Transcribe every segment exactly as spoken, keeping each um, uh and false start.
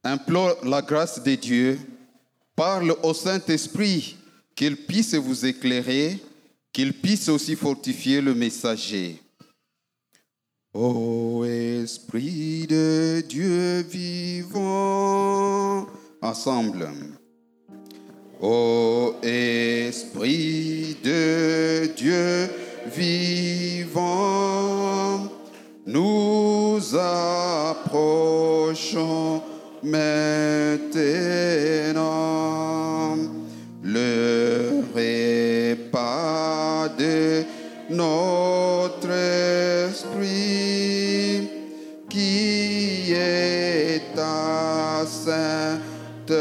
implore la grâce de Dieu, parle au Saint-Esprit qu'il puisse vous éclairer, qu'il puisse aussi fortifier le messager. Ô Esprit de Dieu vivant, ensemble. Ô Esprit de Dieu vivant, nous approchons maintenant le repas de notre esprit qui est ta sainte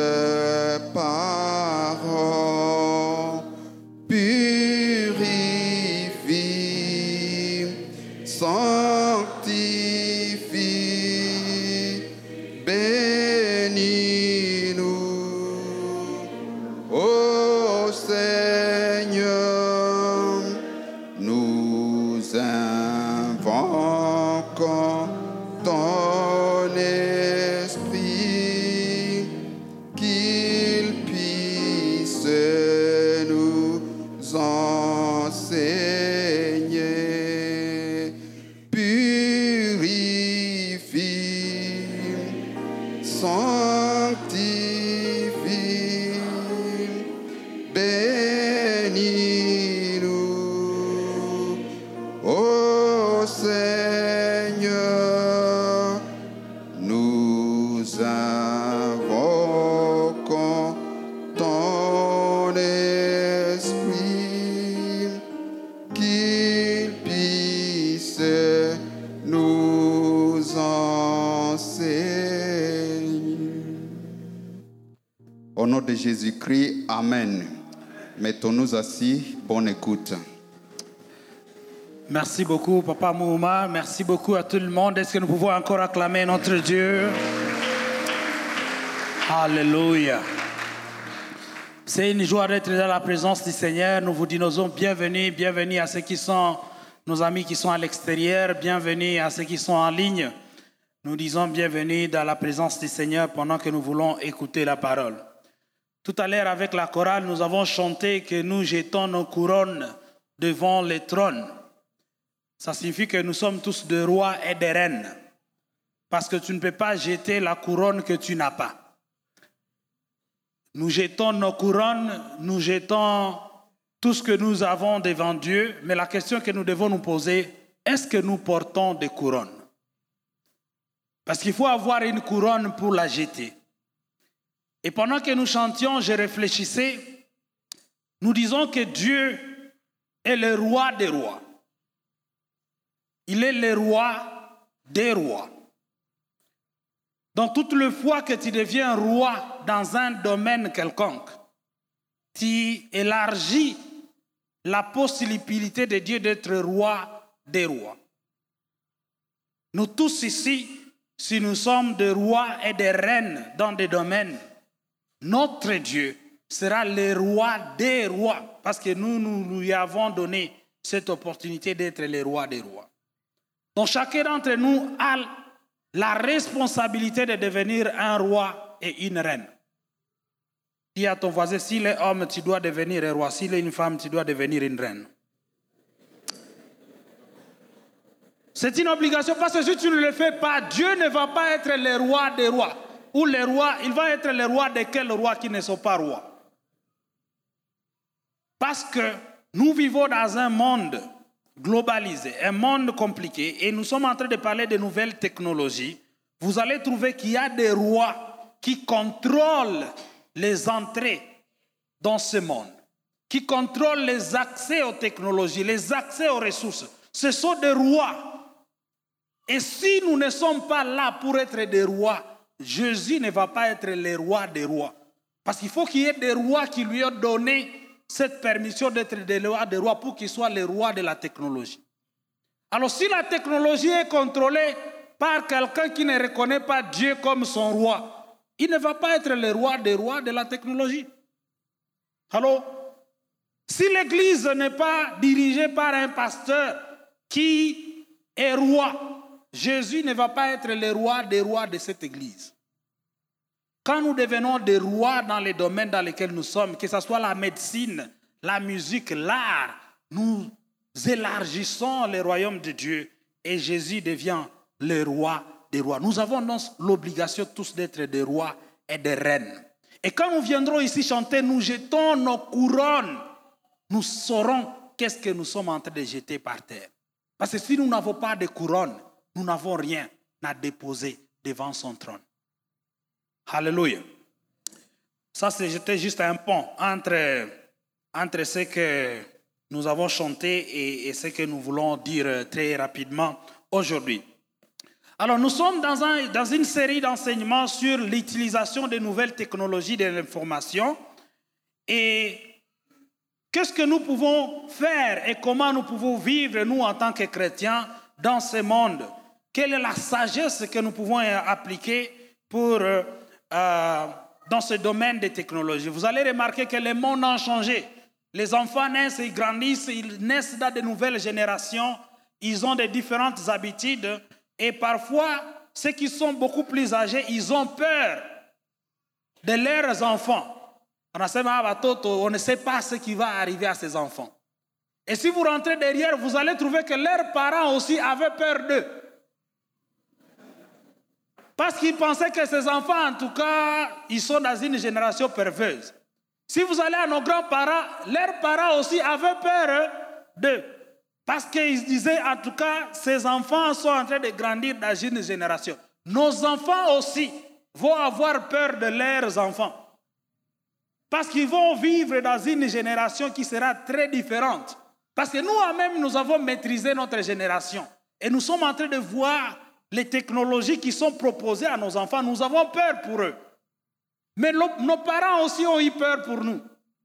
parole. Purifie, sanctifie, bénis-nous, ô Seigneur, nous invoquons ton esprit, qu'il puisse nous enseigner, purifie, sanctifie, bénis-nous, ô Seigneur, nous invoquons ton esprit, qu'il puisse nous enseigner. Au nom de Jésus-Christ, Amen. Mettons-nous assis, bonne écoute. Merci beaucoup, Papa Mouhouma. Merci beaucoup à tout le monde. Est-ce que nous pouvons encore acclamer notre Dieu? Alléluia. C'est une joie d'être dans la présence du Seigneur. Nous vous disons bienvenue, bienvenue à ceux qui sont nos amis qui sont à l'extérieur, bienvenue à ceux qui sont en ligne. Nous disons bienvenue dans la présence du Seigneur pendant que nous voulons écouter la parole. Tout à l'heure, avec la chorale, nous avons chanté que nous jetons nos couronnes devant le trône. Ça signifie que nous sommes tous des rois et des reines. Parce que tu ne peux pas jeter la couronne que tu n'as pas. Nous jetons nos couronnes, nous jetons tout ce que nous avons devant Dieu. Mais la question que nous devons nous poser, est-ce que nous portons des couronnes? Parce qu'il faut avoir une couronne pour la jeter. Et pendant que nous chantions, je réfléchissais. Nous disons que Dieu est le roi des rois. Il est le roi des rois. Donc, toute le fois que tu deviens roi dans un domaine quelconque, tu élargis la possibilité de Dieu d'être roi des rois. Nous tous ici, si nous sommes des rois et des reines dans des domaines, notre Dieu sera le roi des rois, parce que nous, nous lui avons donné cette opportunité d'être le roi des rois. Donc chacun d'entre nous a la responsabilité de devenir un roi et une reine. Dis à ton voisin, s'il est homme, tu dois devenir un roi. S'il est une femme, tu dois devenir une reine. C'est une obligation, parce que si tu ne le fais pas, Dieu ne va pas être le roi des rois. Ou le roi, il va être le roi de quels rois qui ne sont pas rois. Parce que nous vivons dans un monde globalisé, un monde compliqué, et nous sommes en train de parler de nouvelles technologies. Vous allez trouver qu'il y a des rois qui contrôlent les entrées dans ce monde, qui contrôlent les accès aux technologies, les accès aux ressources. Ce sont des rois. Et si nous ne sommes pas là pour être des rois, Jésus ne va pas être le roi des rois. Parce qu'il faut qu'il y ait des rois qui lui ont donné cette permission d'être le roi des rois pour qu'il soit le roi de la technologie. Alors si la technologie est contrôlée par quelqu'un qui ne reconnaît pas Dieu comme son roi, il ne va pas être le roi des rois de la technologie. Alors, si l'église n'est pas dirigée par un pasteur qui est roi, Jésus ne va pas être le roi des rois de cette église. quand nous devenons des rois dans les domaines dans lesquels nous sommes, que ce soit la médecine, la musique, l'art, nous élargissons le royaume de Dieu et Jésus devient le roi des rois. Nous avons donc l'obligation tous d'être des rois et des reines. Et quand nous viendrons ici chanter, nous jetons nos couronnes. Nous saurons qu'est-ce que nous sommes en train de jeter par terre. Parce que si nous n'avons pas de couronne, nous n'avons rien à déposer devant son trône. Alléluia. Ça, c'était juste un pont entre, entre ce que nous avons chanté et, et ce que nous voulons dire très rapidement aujourd'hui. Alors, nous sommes dans, un, dans une série d'enseignements sur l'utilisation des nouvelles technologies de l'information et qu'est-ce que nous pouvons faire et comment nous pouvons vivre, nous, en tant que chrétiens, dans ce monde. Quelle est la sagesse que nous pouvons appliquer pour, euh, euh, dans ce domaine des technologies. Vous allez remarquer que le monde a changé. Les enfants naissent, ils grandissent, ils naissent dans de nouvelles générations, ils ont de différentes habitudes et parfois, ceux qui sont beaucoup plus âgés, ils ont peur de leurs enfants. On ne sait pas ce qui va arriver à ces enfants. Et si vous rentrez derrière, vous allez trouver que leurs parents aussi avaient peur d'eux. Parce qu'ils pensaient que ces enfants, en tout cas, ils sont dans une génération perverse. Si vous allez à nos grands-parents, leurs parents aussi avaient peur d'eux. Parce qu'ils disaient, en tout cas, ces enfants sont en train de grandir dans une génération. Nos enfants aussi vont avoir peur de leurs enfants. Parce qu'ils vont vivre dans une génération qui sera très différente. Parce que nous-mêmes, nous avons maîtrisé notre génération. Et nous sommes en train de voir les technologies qui sont proposées à nos enfants. Nous avons peur pour eux. Mais nos parents aussi ont eu peur pour nous.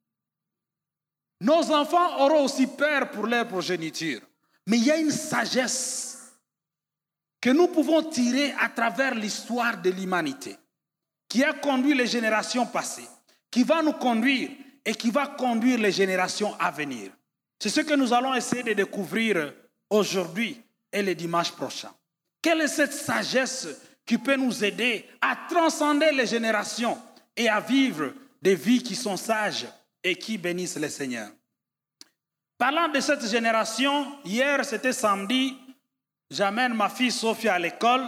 Nos enfants auront aussi peur pour leur progéniture. Mais il y a une sagesse que nous pouvons tirer à travers l'histoire de l'humanité, qui a conduit les générations passées, qui va nous conduire et qui va conduire les générations à venir. C'est ce que nous allons essayer de découvrir aujourd'hui et le dimanche prochain. Quelle est cette sagesse qui peut nous aider à transcender les générations et à vivre des vies qui sont sages et qui bénissent le Seigneur? Parlant de cette génération, hier c'était samedi, j'amène ma fille Sophie à l'école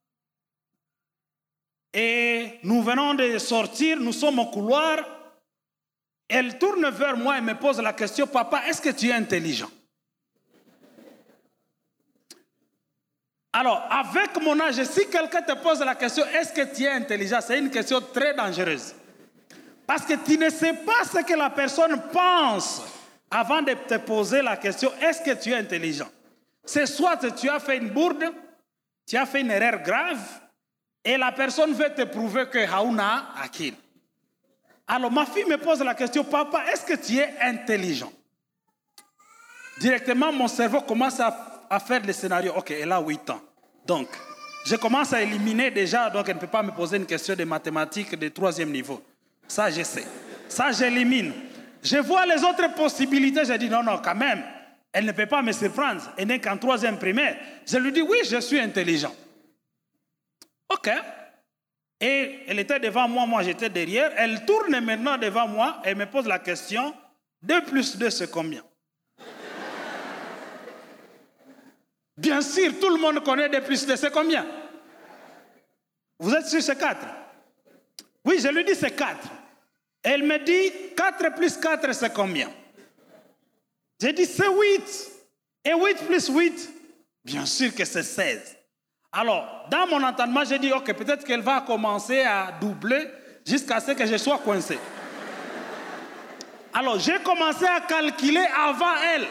et nous venons de sortir, nous sommes au couloir. Elle tourne vers moi et me pose la question, papa, est-ce que tu es intelligent? Alors, avec mon âge, si quelqu'un te pose la question, est-ce que tu es intelligent? C'est une question très dangereuse. Parce que tu ne sais pas ce que la personne pense avant de te poser la question, est-ce que tu es intelligent? C'est soit tu as fait une bourde, tu as fait une erreur grave, et la personne veut te prouver que Haouna a kill. Alors, ma fille me pose la question, papa, est-ce que tu es intelligent? Directement, mon cerveau commence à à faire le scénario. Ok, elle a huit ans. Donc, je commence à éliminer déjà, donc elle ne peut pas me poser une question de mathématiques de troisième niveau. Ça, je sais. Ça, j'élimine. Je vois les autres possibilités, je dis non, non, quand même, elle ne peut pas me surprendre. Elle n'est qu'en troisième primaire. Je lui dis, oui, je suis intelligent. Ok. Et elle était devant moi, moi j'étais derrière. Elle tourne maintenant devant moi et me pose la question, deux plus deux, c'est combien? Bien sûr, tout le monde connaît deux plus deux, c'est combien? Vous êtes sûr c'est quatre? Oui, je lui dis c'est quatre. Elle me dit quatre plus quatre, c'est combien? J'ai dit c'est huit. Et huit plus huit, bien sûr que c'est seize. Alors, dans mon entendement, j'ai dit, ok, peut-être qu'elle va commencer à doubler jusqu'à ce que je sois coincé. Alors, j'ai commencé à calculer avant elle.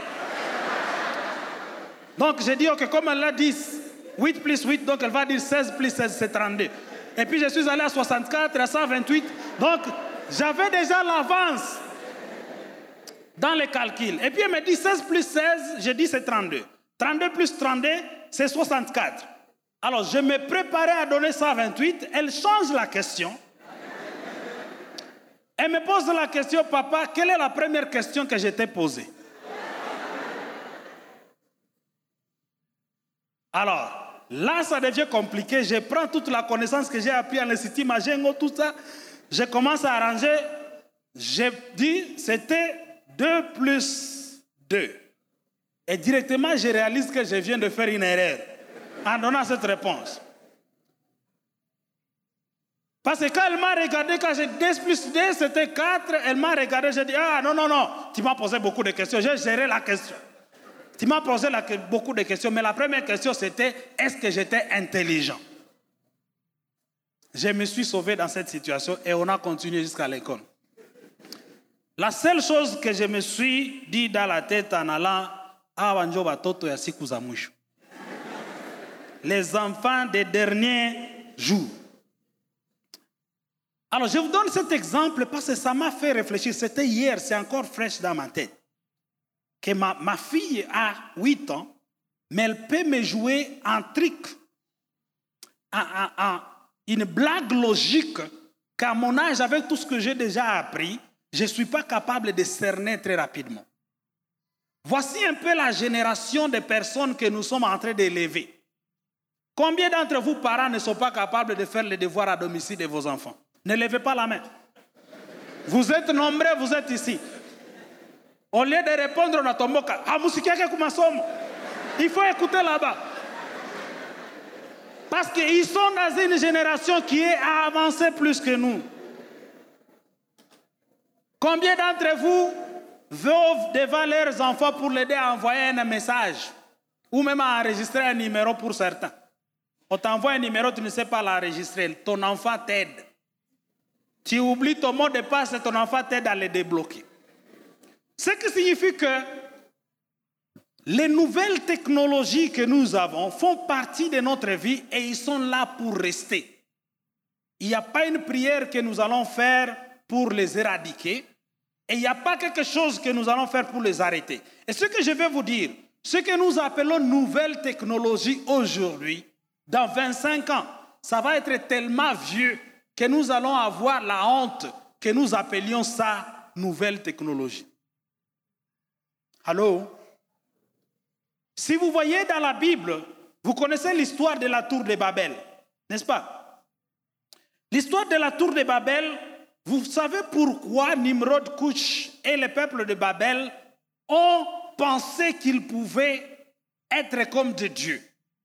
Donc, j'ai dit, ok, comme elle a dit huit plus huit, donc elle va dire seize plus seize, c'est trente-deux. Et puis, je suis allé à soixante-quatre, à cent vingt-huit. Donc, j'avais déjà l'avance dans les calculs. Et puis, elle me dit seize plus seize, j'ai dit c'est trente-deux. trente-deux plus trente-deux, c'est soixante-quatre. Alors, je me préparais à donner cent vingt-huit. Elle change la question. Elle me pose la question, papa, quelle est la première question que je t'ai posée? Alors, Là, ça devient compliqué. Je prends toute la connaissance que j'ai appris en City Majengo, tout ça. Je commence à arranger. J'ai dit, c'était deux plus deux. Et directement, je réalise que je viens de faire une erreur en donnant cette réponse. Parce que quand elle m'a regardé, quand j'ai deux plus deux, c'était quatre, elle m'a regardé, j'ai dit, ah non, non, non, tu m'as posé beaucoup de questions, j'ai géré la question. Tu m'as posé la, beaucoup de questions, mais la première question c'était, est-ce que j'étais intelligent? Je me suis sauvé dans cette situation et on a continué jusqu'à l'école. La seule chose que je me suis dit dans la tête en allant à Wanjoba Toto ya siku za mwisho. Les enfants des derniers jours. Alors je vous donne cet exemple parce que ça m'a fait réfléchir. C'était hier, c'est encore fraîche dans ma tête. Que ma, ma fille a huit ans, mais elle peut me jouer un truc, un, un, un, une blague logique qu'à mon âge, avec tout ce que j'ai déjà appris, je ne suis pas capable de cerner très rapidement. Voici un peu la génération de personnes que nous sommes en train d'élever. Combien d'entre vous, parents, ne sont pas capables de faire les devoirs à domicile de vos enfants? Ne levez pas la main. Vous êtes nombreux, vous êtes ici. Au lieu de répondre, on a tombé. Il faut écouter là-bas. Parce qu'ils sont dans une génération qui est avancée plus que nous. Combien d'entre vous vont devant leurs enfants pour l'aider à envoyer un message ou même à enregistrer un numéro pour certains? On t'envoie un numéro, tu ne sais pas l'enregistrer. Ton enfant t'aide. Tu oublies ton mot de passe et ton enfant t'aide à le débloquer. Ce qui signifie que les nouvelles technologies que nous avons font partie de notre vie et ils sont là pour rester. Il n'y a pas une prière que nous allons faire pour les éradiquer et il n'y a pas quelque chose que nous allons faire pour les arrêter. Et ce que je vais vous dire, ce que nous appelons nouvelles technologies aujourd'hui, dans vingt-cinq ans, ça va être tellement vieux que nous allons avoir la honte que nous appelions ça nouvelle technologie. Allô? Si vous voyez dans la Bible, vous connaissez l'histoire de la tour de Babel, n'est-ce pas? L'histoire de la tour de Babel, vous savez pourquoi Nimrod, Cush et le peuple de Babel ont pensé qu'ils pouvaient être comme de Dieu?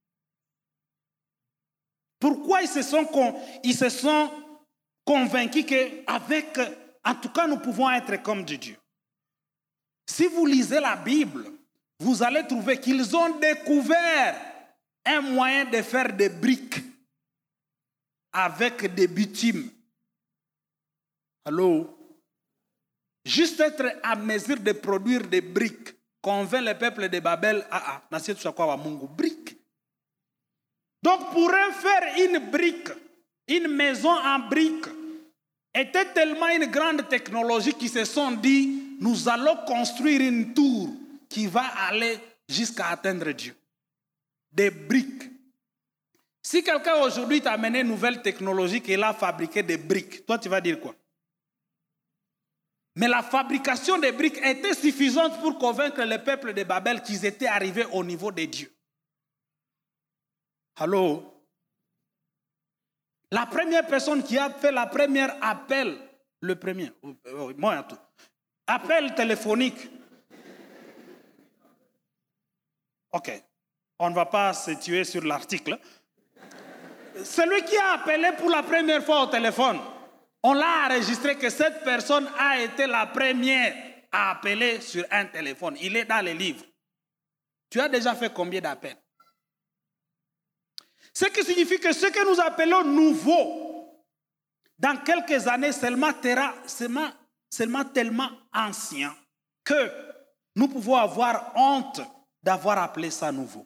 Pourquoi ils se sont, ils se sont convaincus qu'avec, en tout cas, nous pouvons être comme de Dieu? Si vous lisez la Bible, vous allez trouver qu'ils ont découvert un moyen de faire des briques avec des bitumes. Allô? Juste être à mesure de produire des briques convainc le peuple de Babel, ah ah, briques. Donc pour eux, faire une brique, une maison en briques, était tellement une grande technologie qu'ils se sont dit, nous allons construire une tour qui va aller jusqu'à atteindre Dieu. Des briques. Si quelqu'un aujourd'hui t'a amené une nouvelle technologie qu'il a fabriqué des briques, toi tu vas dire quoi? Mais la fabrication des briques était suffisante pour convaincre le peuple de Babel qu'ils étaient arrivés au niveau de Dieu. Allô? La première personne qui a fait la première appel, le premier, moi tout, appel téléphonique. Ok, on ne va pas se tuer sur l'article. Celui qui a appelé pour la première fois au téléphone, on l'a enregistré que cette personne a été la première à appeler sur un téléphone. Il est dans les livres. Tu as déjà fait combien d'appels? Ce qui signifie que ce que nous appelons nouveau, dans quelques années, seulement, terra, seulement, seulement tellement ancien que nous pouvons avoir honte d'avoir appelé ça nouveau.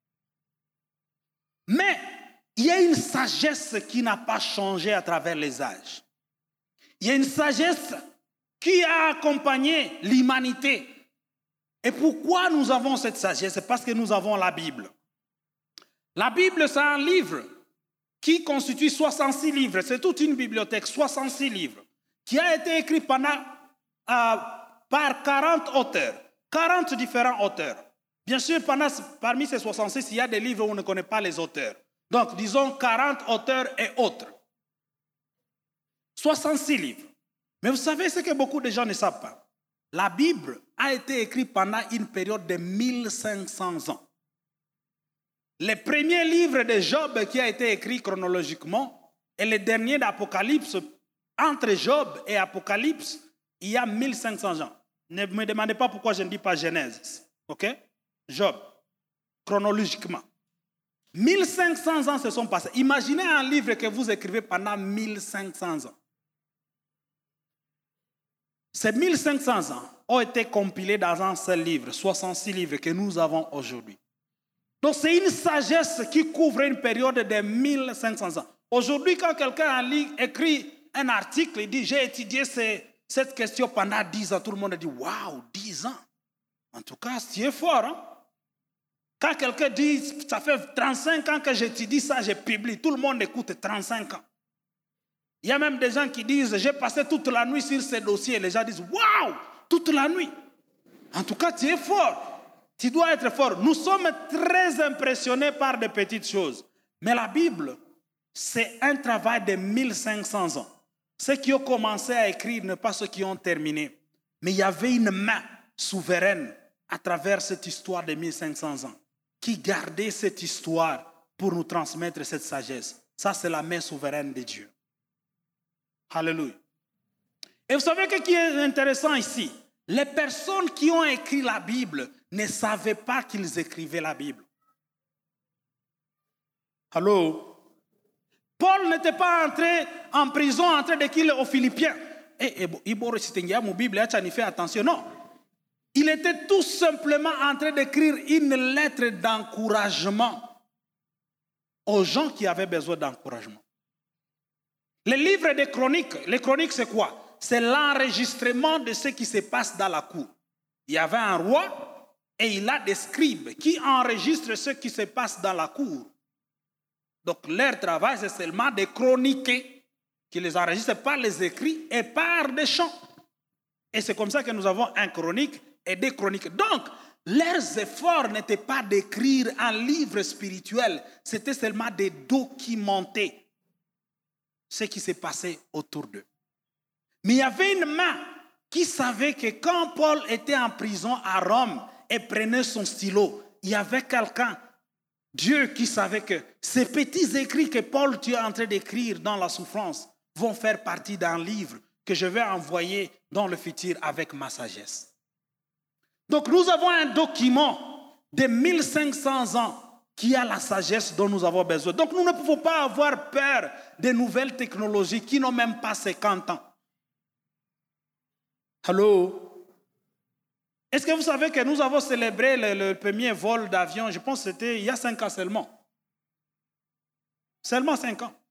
Mais il y a une sagesse qui n'a pas changé à travers les âges. Il y a une sagesse qui a accompagné l'humanité. Et pourquoi nous avons cette sagesse? C'est parce que nous avons la Bible. La Bible, c'est un livre qui constitue soixante-six livres. C'est toute une bibliothèque, soixante-six livres, qui a été écrit pendant, euh, par quarante auteurs, quarante différents auteurs. Bien sûr, pendant, parmi ces soixante-six, il y a des livres où on ne connaît pas les auteurs. Donc, disons quarante auteurs et autres. soixante-six livres. Mais vous savez ce que beaucoup de gens ne savent pas. La Bible a été écrite pendant une période de mille cinq cents ans. Le premier livre de Job qui a été écrit chronologiquement et le dernier d'Apocalypse, entre Job et Apocalypse, il y a mille cinq cents ans. Ne me demandez pas pourquoi je ne dis pas Genèse. Ok? Job, chronologiquement. mille cinq cents ans se sont passés. Imaginez un livre que vous écrivez pendant mille cinq cents ans. Ces mille cinq cents ans ont été compilés dans un seul livre, soixante-six livres que nous avons aujourd'hui. Donc c'est une sagesse qui couvre une période de mille cinq cents ans. Aujourd'hui, quand quelqu'un écrit un article, il dit « j'ai étudié ces, cette question pendant dix ans », tout le monde dit « waouh, dix ans ». En tout cas, c'est fort. Hein? Quand quelqu'un dit « ça fait trente-cinq ans que j'étudie ça, je publie », tout le monde écoute trente-cinq ans. Il y a même des gens qui disent « j'ai passé toute la nuit sur ces dossiers ». Les gens disent « waouh, toute la nuit ». En tout cas, tu es fort. Tu dois être fort. Nous sommes très impressionnés par des petites choses. Mais la Bible, c'est un travail de mille cinq cents ans. Ceux qui ont commencé à écrire ne pas ceux qui ont terminé. Mais il y avait une main souveraine à travers cette histoire de mille cinq cents ans qui gardait cette histoire pour nous transmettre cette sagesse. Ça, c'est la main souveraine de Dieu. Alléluia. Et vous savez ce qui est intéressant ici? Les personnes qui ont écrit la Bible ne savaient pas qu'ils écrivaient la Bible. Allô? Paul n'était pas entré en prison en train d'écrire aux Philippiens. Eh, Bible, attention, non. Il était tout simplement en train d'écrire une lettre d'encouragement aux gens qui avaient besoin d'encouragement. Les livres des chroniques, les chroniques c'est quoi? C'est l'enregistrement de ce qui se passe dans la cour. Il y avait un roi et il a des scribes qui enregistrent ce qui se passe dans la cour. Donc leur travail c'est seulement de chroniquer, qui les enregistrent par les écrits et par des chants. Et c'est comme ça que nous avons un chronique et des chroniques. Donc, leurs efforts n'étaient pas d'écrire un livre spirituel, c'était seulement de documenter ce qui s'est passé autour d'eux. Mais il y avait une main qui savait que quand Paul était en prison à Rome et prenait son stylo, il y avait quelqu'un, Dieu, qui savait que ces petits écrits que Paul tu es en train d'écrire dans la souffrance vont faire partie d'un livre que je vais envoyer dans le futur avec ma sagesse. Donc nous avons un document de mille cinq cents ans qui a la sagesse dont nous avons besoin. Donc nous ne pouvons pas avoir peur des nouvelles technologies qui n'ont même pas cinquante ans. Allô? Est-ce que vous savez que nous avons célébré le, le premier vol d'avion, je pense que c'était il y a cinq ans seulement. Seulement cinq ans.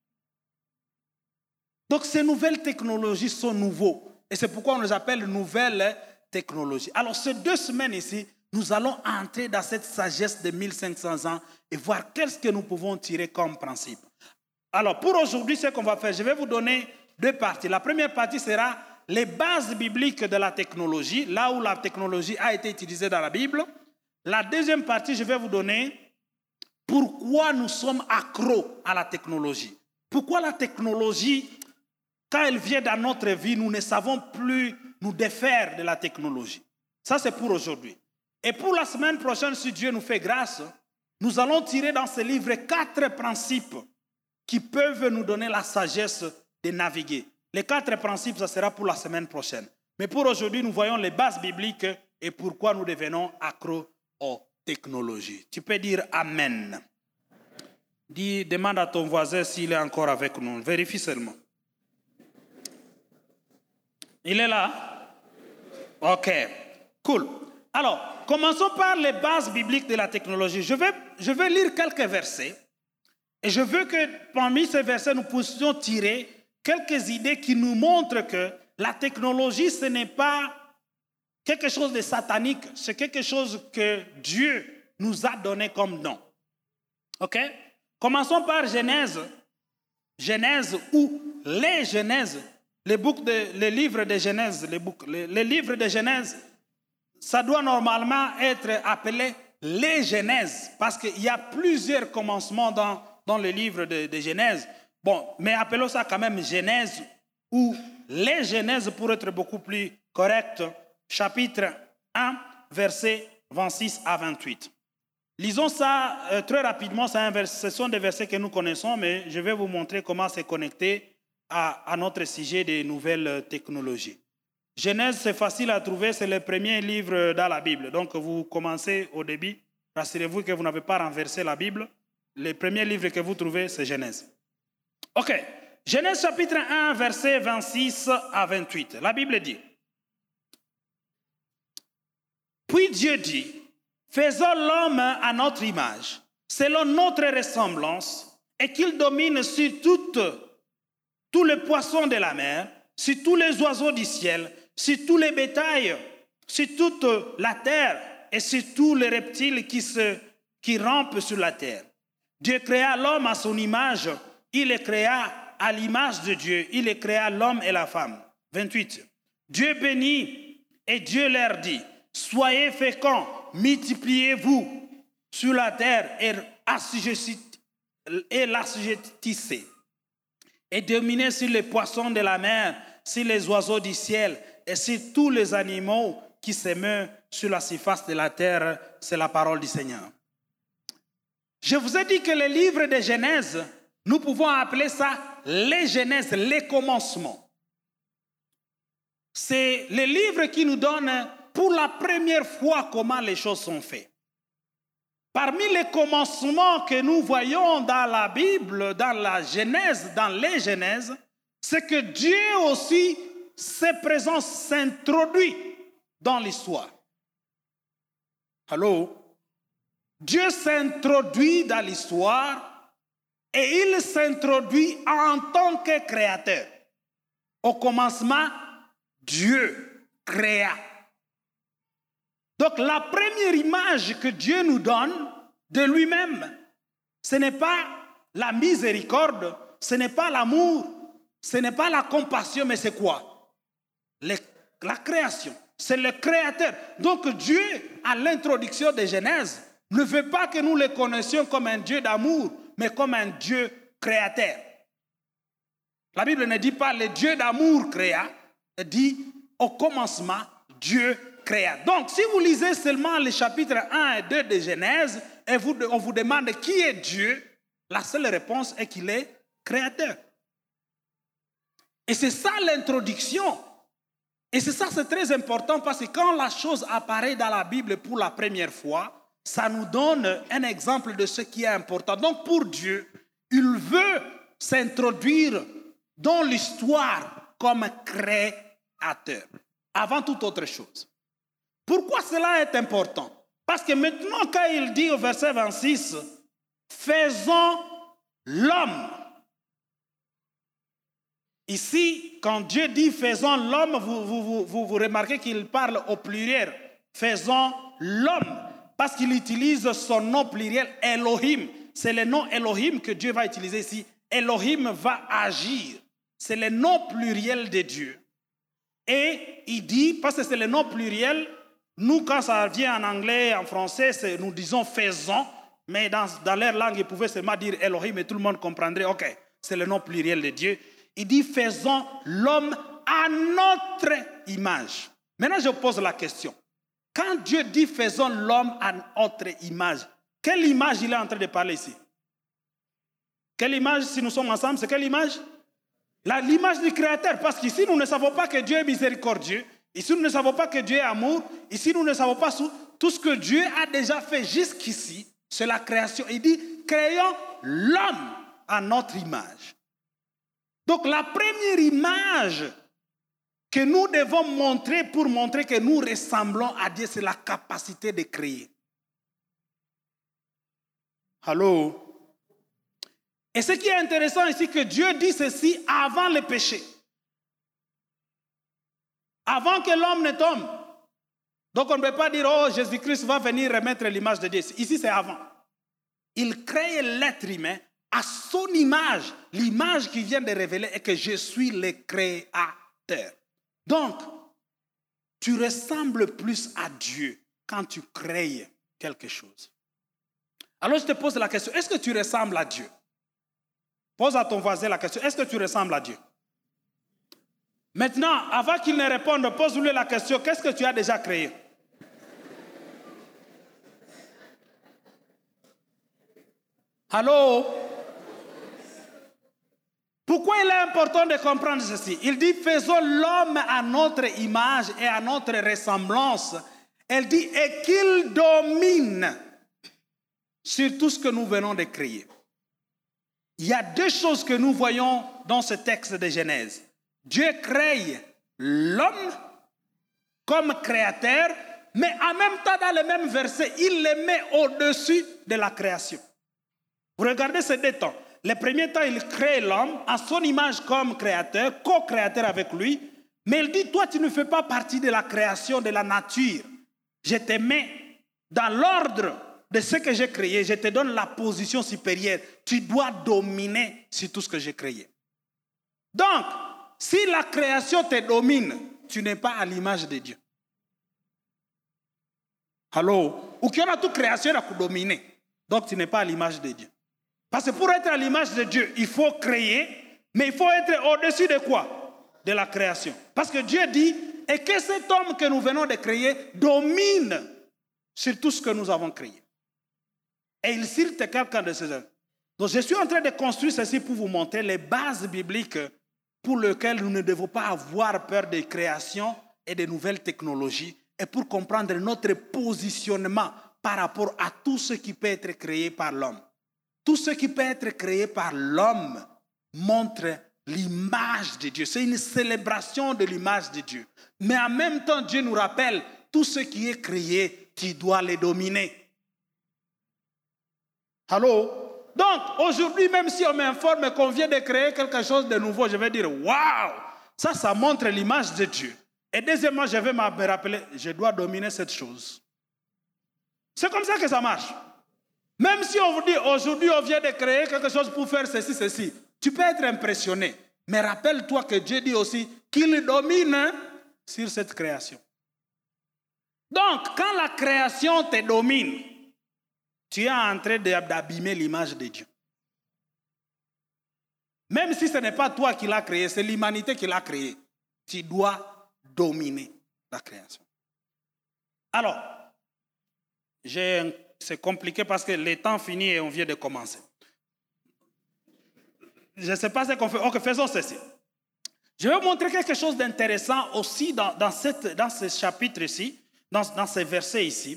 Donc ces nouvelles technologies sont nouveaux. Et c'est pourquoi on les appelle nouvelles technologies. Alors ces deux semaines ici, nous allons entrer dans cette sagesse de mille cinq cents ans et voir qu'est-ce que nous pouvons tirer comme principe. Alors pour aujourd'hui, ce qu'on va faire, je vais vous donner deux parties. La première partie sera les bases bibliques de la technologie, là où la technologie a été utilisée dans la Bible. La deuxième partie, je vais vous donner pourquoi nous sommes accros à la technologie. Pourquoi la technologie, quand elle vient dans notre vie, nous ne savons plus nous défaire de la technologie. Ça, c'est pour aujourd'hui. Et pour la semaine prochaine, si Dieu nous fait grâce, nous allons tirer dans ce livre quatre principes qui peuvent nous donner la sagesse de naviguer. Les quatre principes, ça sera pour la semaine prochaine. Mais pour aujourd'hui, nous voyons les bases bibliques et pourquoi nous devenons accros aux technologies. Tu peux dire Amen. Dis, demande à ton voisin s'il est encore avec nous. Vérifie seulement. Il est là? Ok, cool. Alors, commençons par les bases bibliques de la technologie. Je vais, je vais lire quelques versets et je veux que parmi ces versets, nous puissions tirer quelques idées qui nous montrent que la technologie, ce n'est pas quelque chose de satanique, c'est quelque chose que Dieu nous a donné comme don. Ok? Commençons par Genèse. Genèse ou les Genèses, les, de, les livres de Genèse, les, boucs, les, les livres de Genèse, ça doit normalement être appelé les Genèses, parce qu'il y a plusieurs commencements dans, dans le livre de, de Genèse. Bon, mais appelons ça quand même Genèse ou les Genèses pour être beaucoup plus correct. Chapitre un, versets vingt-six à vingt-huit. Lisons ça euh, très rapidement. C'est un vers, ce sont des versets que nous connaissons, mais je vais vous montrer comment c'est connecté à, à notre sujet des nouvelles technologies. Genèse, c'est facile à trouver, c'est le premier livre dans la Bible. Donc, vous commencez au début, rassurez-vous que vous n'avez pas renversé la Bible. Le premier livre que vous trouvez, c'est Genèse. OK. Genèse chapitre un, versets vingt-six à vingt-huit. La Bible dit, « Puis Dieu dit, faisons l'homme à notre image, selon notre ressemblance, et qu'il domine sur toutes, tous les poissons de la mer, sur tous les oiseaux du ciel, sur tous les bétails, sur toute la terre et sur tous les reptiles qui, se, qui rampent sur la terre. Dieu créa l'homme à son image, il les créa à l'image de Dieu, il les créa l'homme et la femme. vingt-huit. Dieu bénit et Dieu leur dit, soyez féconds, multipliez-vous sur la terre et, et l'assujettissez. Et dominez sur les poissons de la mer, sur les oiseaux du ciel et sur tous les animaux qui se meuvent sur la surface de la terre. C'est la parole du Seigneur. Je vous ai dit que le livre de Genèse, nous pouvons appeler ça les Genèses, les commencements. C'est le livre qui nous donne pour la première fois comment les choses sont faites. Parmi les commencements que nous voyons dans la Bible, dans la Genèse, dans les Genèses, c'est que Dieu aussi, ses présences s'introduit dans l'histoire. Allô? Dieu s'introduit dans l'histoire et il s'introduit en tant que créateur. Au commencement, Dieu créa. Donc la première image que Dieu nous donne de lui-même, ce n'est pas la miséricorde, ce n'est pas l'amour, ce n'est pas la compassion, mais c'est quoi? Le, la création. C'est le créateur. Donc Dieu, à l'introduction de Genèse, ne veut pas que nous le connaissions comme un Dieu d'amour, mais comme un Dieu créateur. La Bible ne dit pas le Dieu d'amour créa, elle dit au commencement, Dieu créa. Donc, si vous lisez seulement les chapitres un et deux de Genèse, et vous, on vous demande qui est Dieu, la seule réponse est qu'il est créateur. Et c'est ça l'introduction. Et c'est ça, c'est très important parce que quand la chose apparaît dans la Bible pour la première fois, ça nous donne un exemple de ce qui est important. Donc, pour Dieu, il veut s'introduire dans l'histoire comme créateur, avant toute autre chose. Pourquoi cela est important? Parce que maintenant, quand il dit au verset vingt-six, faisons l'homme. Ici, quand Dieu dit faisons l'homme, vous, vous, vous, vous, vous remarquez qu'il parle au pluriel. Faisons l'homme. Parce qu'il utilise son nom pluriel Elohim. C'est le nom Elohim que Dieu va utiliser ici. Elohim va agir. C'est le nom pluriel de Dieu. Et il dit, parce que c'est le nom pluriel, nous, quand ça vient en anglais, en français, nous disons faisons, mais dans, dans leur langue, ils pouvaient seulement dire Elohim et tout le monde comprendrait, ok, c'est le nom pluriel de Dieu. Il dit faisons l'homme à notre image. Maintenant, je pose la question. Quand Dieu dit faisons l'homme à notre image, quelle image il est en train de parler ici? Quelle image, si nous sommes ensemble, c'est quelle image? La, l'image du Créateur, parce qu'ici nous ne savons pas que Dieu est miséricordieux, ici nous ne savons pas que Dieu est amour, ici nous ne savons pas tout ce que Dieu a déjà fait jusqu'ici, c'est la création. Il dit, créons l'homme à notre image. Donc la première image que nous devons montrer pour montrer que nous ressemblons à Dieu, c'est la capacité de créer. Allô? Et ce qui est intéressant ici, que Dieu dit ceci avant le péché. Avant que l'homme ne tombe. Donc on ne peut pas dire, oh, Jésus-Christ va venir remettre l'image de Dieu. Ici, c'est avant. Il crée l'être humain à son image. L'image qui vient de révéler est que je suis le créateur. Donc, tu ressembles plus à Dieu quand tu crées quelque chose. Alors je te pose la question, est-ce que tu ressembles à Dieu? Pose à ton voisin la question, est-ce que tu ressembles à Dieu? Maintenant, avant qu'il ne réponde, pose-lui la question, qu'est-ce que tu as déjà créé? Allô? Pourquoi il est important de comprendre ceci? Il dit, faisons l'homme à notre image et à notre ressemblance. Elle dit, et qu'il domine sur tout ce que nous venons de créer. Il y a deux choses que nous voyons dans ce texte de Genèse. Dieu crée l'homme comme créateur, mais en même temps, dans le même verset, il le met au-dessus de la création. Vous regardez ces deux temps. Le premier temps, il crée l'homme à son image comme créateur, co-créateur avec lui. Mais il dit, toi, tu ne fais pas partie de la création de la nature. Je te mets dans l'ordre de ce que j'ai créé. Je te donne la position supérieure. Tu dois dominer sur tout ce que j'ai créé. Donc, si la création te domine, tu n'es pas à l'image de Dieu. Allô? Ou qu'il y en a toute création à dominer. Donc, tu n'es pas à l'image de Dieu. Parce que pour être à l'image de Dieu, il faut créer, mais il faut être au-dessus de quoi? De la création. Parce que Dieu dit, et que cet homme que nous venons de créer domine sur tout ce que nous avons créé. Et il cite quelqu'un de ces hommes. Donc je suis en train de construire ceci pour vous montrer les bases bibliques pour lesquelles nous ne devons pas avoir peur de création et de nouvelles technologies, et pour comprendre notre positionnement par rapport à tout ce qui peut être créé par l'homme. Tout ce qui peut être créé par l'homme montre l'image de Dieu. C'est une célébration de l'image de Dieu. Mais en même temps, Dieu nous rappelle, tout ce qui est créé, tu dois le dominer. Allô? Donc, aujourd'hui, même si on m'informe qu'on vient de créer quelque chose de nouveau, je vais dire, waouh! Ça, ça montre l'image de Dieu. Et deuxièmement, je vais me rappeler, je dois dominer cette chose. C'est comme ça que ça marche. Même si on vous dit, aujourd'hui, on vient de créer quelque chose pour faire ceci, ceci, tu peux être impressionné. Mais rappelle-toi que Dieu dit aussi qu'il domine sur cette création. Donc, quand la création te domine, tu es en train d'abîmer l'image de Dieu. Même si ce n'est pas toi qui l'as créé, c'est l'humanité qui l'a créé. Tu dois dominer la création. Alors, j'ai... c'est compliqué parce que le temps finit et on vient de commencer. Je ne sais pas ce qu'on fait. Ok, faisons ceci. Je vais vous montrer quelque chose d'intéressant aussi dans, dans, cette, dans ce chapitre ici, dans, dans ces versets ici.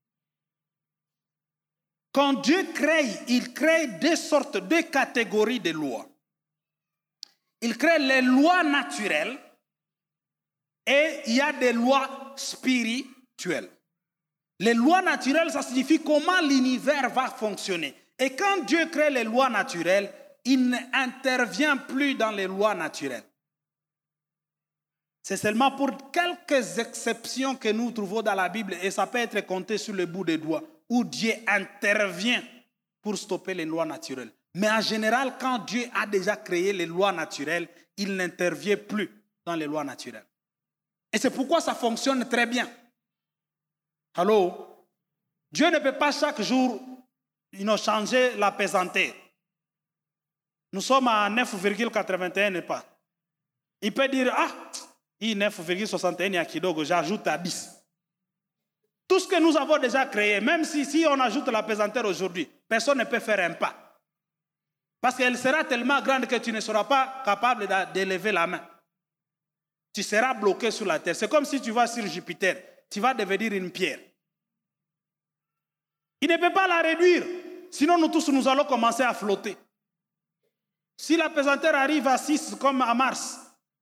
Quand Dieu crée, il crée deux sortes, deux catégories de lois. Il crée les lois naturelles et il y a des lois spirituelles. Les lois naturelles, ça signifie comment l'univers va fonctionner. Et quand Dieu crée les lois naturelles, il n'intervient plus dans les lois naturelles. C'est seulement pour quelques exceptions que nous trouvons dans la Bible, et ça peut être compté sur le bout des doigts, où Dieu intervient pour stopper les lois naturelles. Mais en général, quand Dieu a déjà créé les lois naturelles, il n'intervient plus dans les lois naturelles. Et c'est pourquoi ça fonctionne très bien. Allô? Dieu ne peut pas chaque jour changer la pesanteur. Nous sommes à neuf virgule quatre-vingt-un et pas. Il peut dire, ah, il neuf virgule soixante et un, il y a kidogo, j'ajoute à dix. Tout ce que nous avons déjà créé, même si, si on ajoute la pesanteur aujourd'hui, personne ne peut faire un pas. Parce qu'elle sera tellement grande que tu ne seras pas capable d'élever la main. Tu seras bloqué sur la terre. C'est comme si tu vas sur Jupiter. Tu vas devenir une pierre. Il ne peut pas la réduire. Sinon, nous tous, nous allons commencer à flotter. Si la pesanteur arrive à six, comme à Mars,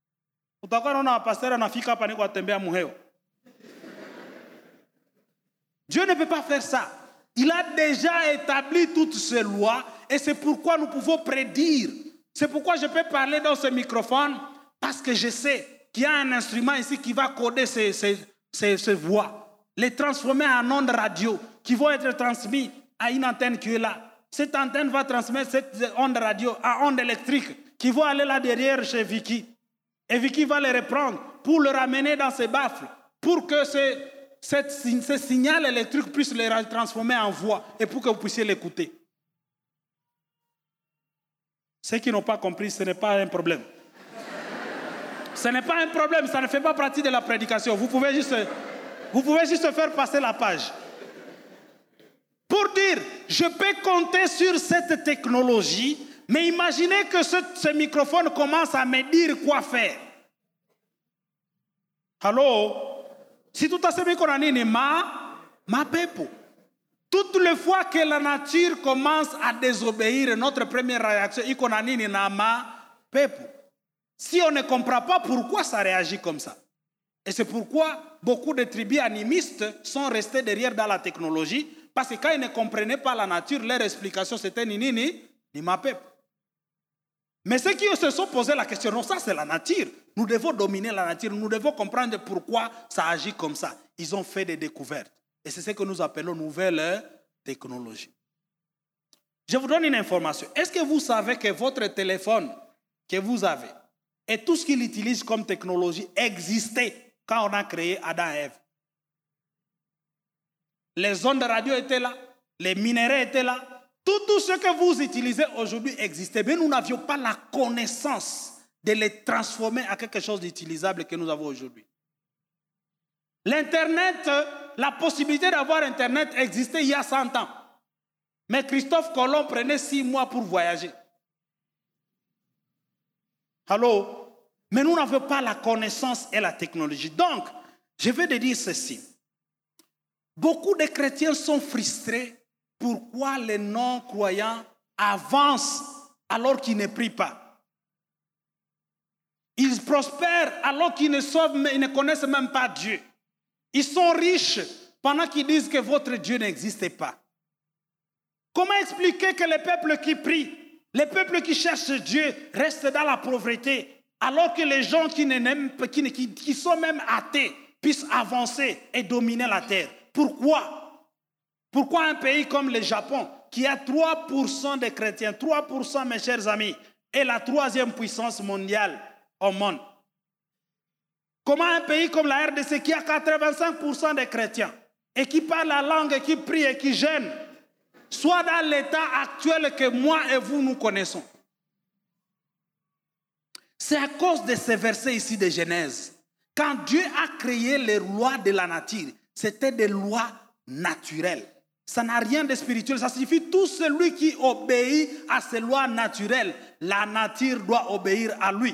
Dieu ne peut pas faire ça. Il a déjà établi toutes ces lois et c'est pourquoi nous pouvons prédire. C'est pourquoi je peux parler dans ce microphone parce que je sais qu'il y a un instrument ici qui va coder ces, ces, ces, ces voix, les transformer en ondes radio qui vont être transmises à une antenne qui est là. Cette antenne va transmettre cette onde radio à onde électrique qui vont aller là derrière chez Vicky. Et Vicky va les reprendre pour le ramener dans ses baffles pour que ces cette, ce signal électrique puisse les transformer en voix et pour que vous puissiez l'écouter. Ceux qui n'ont pas compris, ce n'est pas un problème. Ce n'est pas un problème, ça ne fait pas partie de la prédication. Vous pouvez juste, vous pouvez juste faire passer la page. Pour dire, je peux compter sur cette technologie, mais imaginez que ce, ce microphone commence à me dire quoi faire. Allô? Si tout à ce microphone ma, ma pepo. Toutes les fois que la nature commence à désobéir, notre première réaction, ikonanini na ma pepo. Si on ne comprend pas pourquoi ça réagit comme ça. Et c'est pourquoi beaucoup de tribus animistes sont restés derrière dans la technologie, parce que quand ils ne comprenaient pas la nature, leur explication c'était ni ni ni, ni ma peuple. Mais ceux qui se sont posé la question, non, ça c'est la nature. Nous devons dominer la nature, nous devons comprendre pourquoi ça agit comme ça. Ils ont fait des découvertes. Et c'est ce que nous appelons nouvelle technologie. Je vous donne une information. Est-ce que vous savez que votre téléphone que vous avez et tout ce qu'il utilise comme technologie existait quand on a créé Adam et Ève? Les ondes de radio étaient là, les minéraux étaient là, tout, tout ce que vous utilisez aujourd'hui existait. Mais nous n'avions pas la connaissance de les transformer en quelque chose d'utilisable que nous avons aujourd'hui. L'Internet, la possibilité d'avoir Internet existait il y a cent ans. Mais Christophe Colomb prenait six mois pour voyager. Allô? Mais nous n'avons pas la connaissance et la technologie. Donc, je vais te dire ceci. Beaucoup de chrétiens sont frustrés. Pourquoi les non-croyants avancent alors qu'ils ne prient pas? Ils prospèrent alors qu'ils ne, sauvent, ils ne connaissent même pas Dieu. Ils sont riches pendant qu'ils disent que votre Dieu n'existe pas. Comment expliquer que les peuples qui prient, les peuples qui cherchent Dieu restent dans la pauvreté, alors que les gens qui, ne, qui, qui, qui sont même athées puissent avancer et dominer la terre? Pourquoi? Pourquoi un pays comme le Japon, qui a trois pour cent de chrétiens, trois pour cent mes chers amis, est la troisième puissance mondiale au monde? Comment un pays comme la R D C, qui a quatre-vingt-cinq pour cent de chrétiens, et qui parle la langue, et qui prie et qui jeûne, soit dans l'état actuel que moi et vous nous connaissons? C'est à cause de ces versets ici de Genèse. Quand Dieu a créé les lois de la nature, c'était des lois naturelles. Ça n'a rien de spirituel. Ça signifie tout celui qui obéit à ces lois naturelles, la nature doit obéir à lui.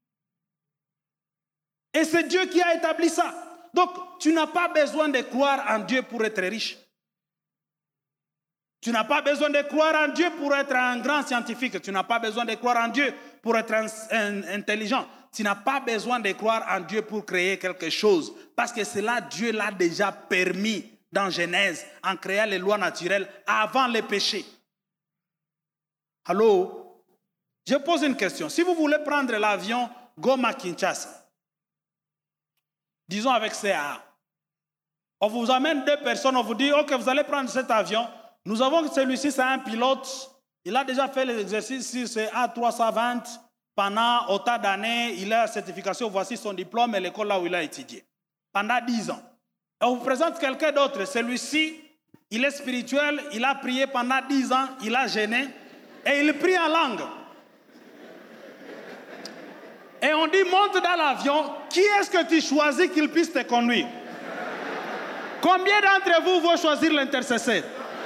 Et c'est Dieu qui a établi ça. Donc, tu n'as pas besoin de croire en Dieu pour être riche. Tu n'as pas besoin de croire en Dieu pour être un grand scientifique. Tu n'as pas besoin de croire en Dieu pour être un, un, intelligent. Tu n'as pas besoin de croire en Dieu pour créer quelque chose. Parce que cela, Dieu l'a déjà permis dans Genèse, en créant les lois naturelles avant le péché. Allô? Je pose une question. Si vous voulez prendre l'avion Goma-Kinshasa, disons avec C A A, on vous amène deux personnes, on vous dit, ok, vous allez prendre cet avion. Nous avons que celui-ci, c'est un pilote. Il a déjà fait les exercices sur ce A trois cent vingt pendant autant d'années. Il a la certification, voici son diplôme et l'école là où il a étudié. Pendant dix ans. Et on vous présente quelqu'un d'autre. Celui-ci, il est spirituel, il a prié pendant dix ans, il a jeûné et il prie en langue. Et on dit, monte dans l'avion, qui est-ce que tu choisis qu'il puisse te conduire? Combien d'entre vous vont choisir l'intercesseur?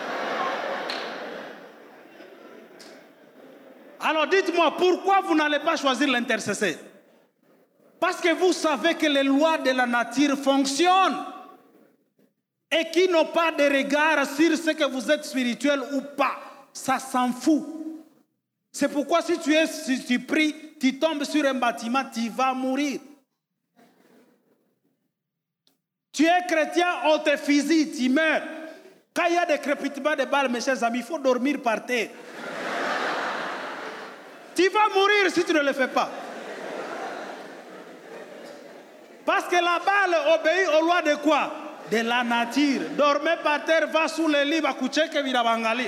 Alors dites-moi, pourquoi vous n'allez pas choisir l'intercesseur? Parce que vous savez que les lois de la nature fonctionnent et qui n'ont pas de regard sur ce que vous êtes spirituel ou pas. Ça s'en fout. C'est pourquoi si tu, es, si tu pries, tu tombes sur un bâtiment, tu vas mourir. Tu es chrétien, on te fusille, tu meurs. Quand il y a des crépitements de balles, mes chers amis, il faut dormir par terre. Tu vas mourir si tu ne le fais pas. Parce que la balle obéit aux lois de quoi? De la nature. Dormez par terre, va sous le lit, va coucher que vira bangali.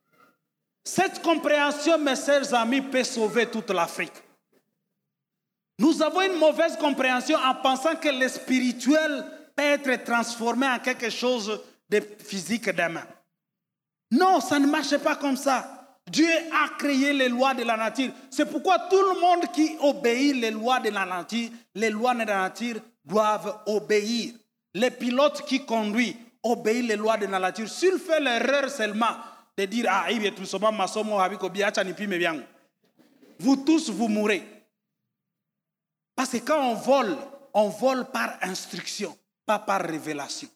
Cette compréhension, mes chers amis, peut sauver toute l'Afrique. Nous avons une mauvaise compréhension en pensant que le spirituel peut être transformé en quelque chose de physique demain. Non, ça ne marche pas comme ça. Dieu a créé les lois de la nature. C'est pourquoi tout le monde qui obéit les lois de la nature, les lois de la nature doivent obéir. Les pilotes qui conduisent obéissent les lois de la nature. S'il fait l'erreur seulement de dire ah, vous tous vous mourrez. Parce que quand on vole, on vole par instruction, pas par révélation.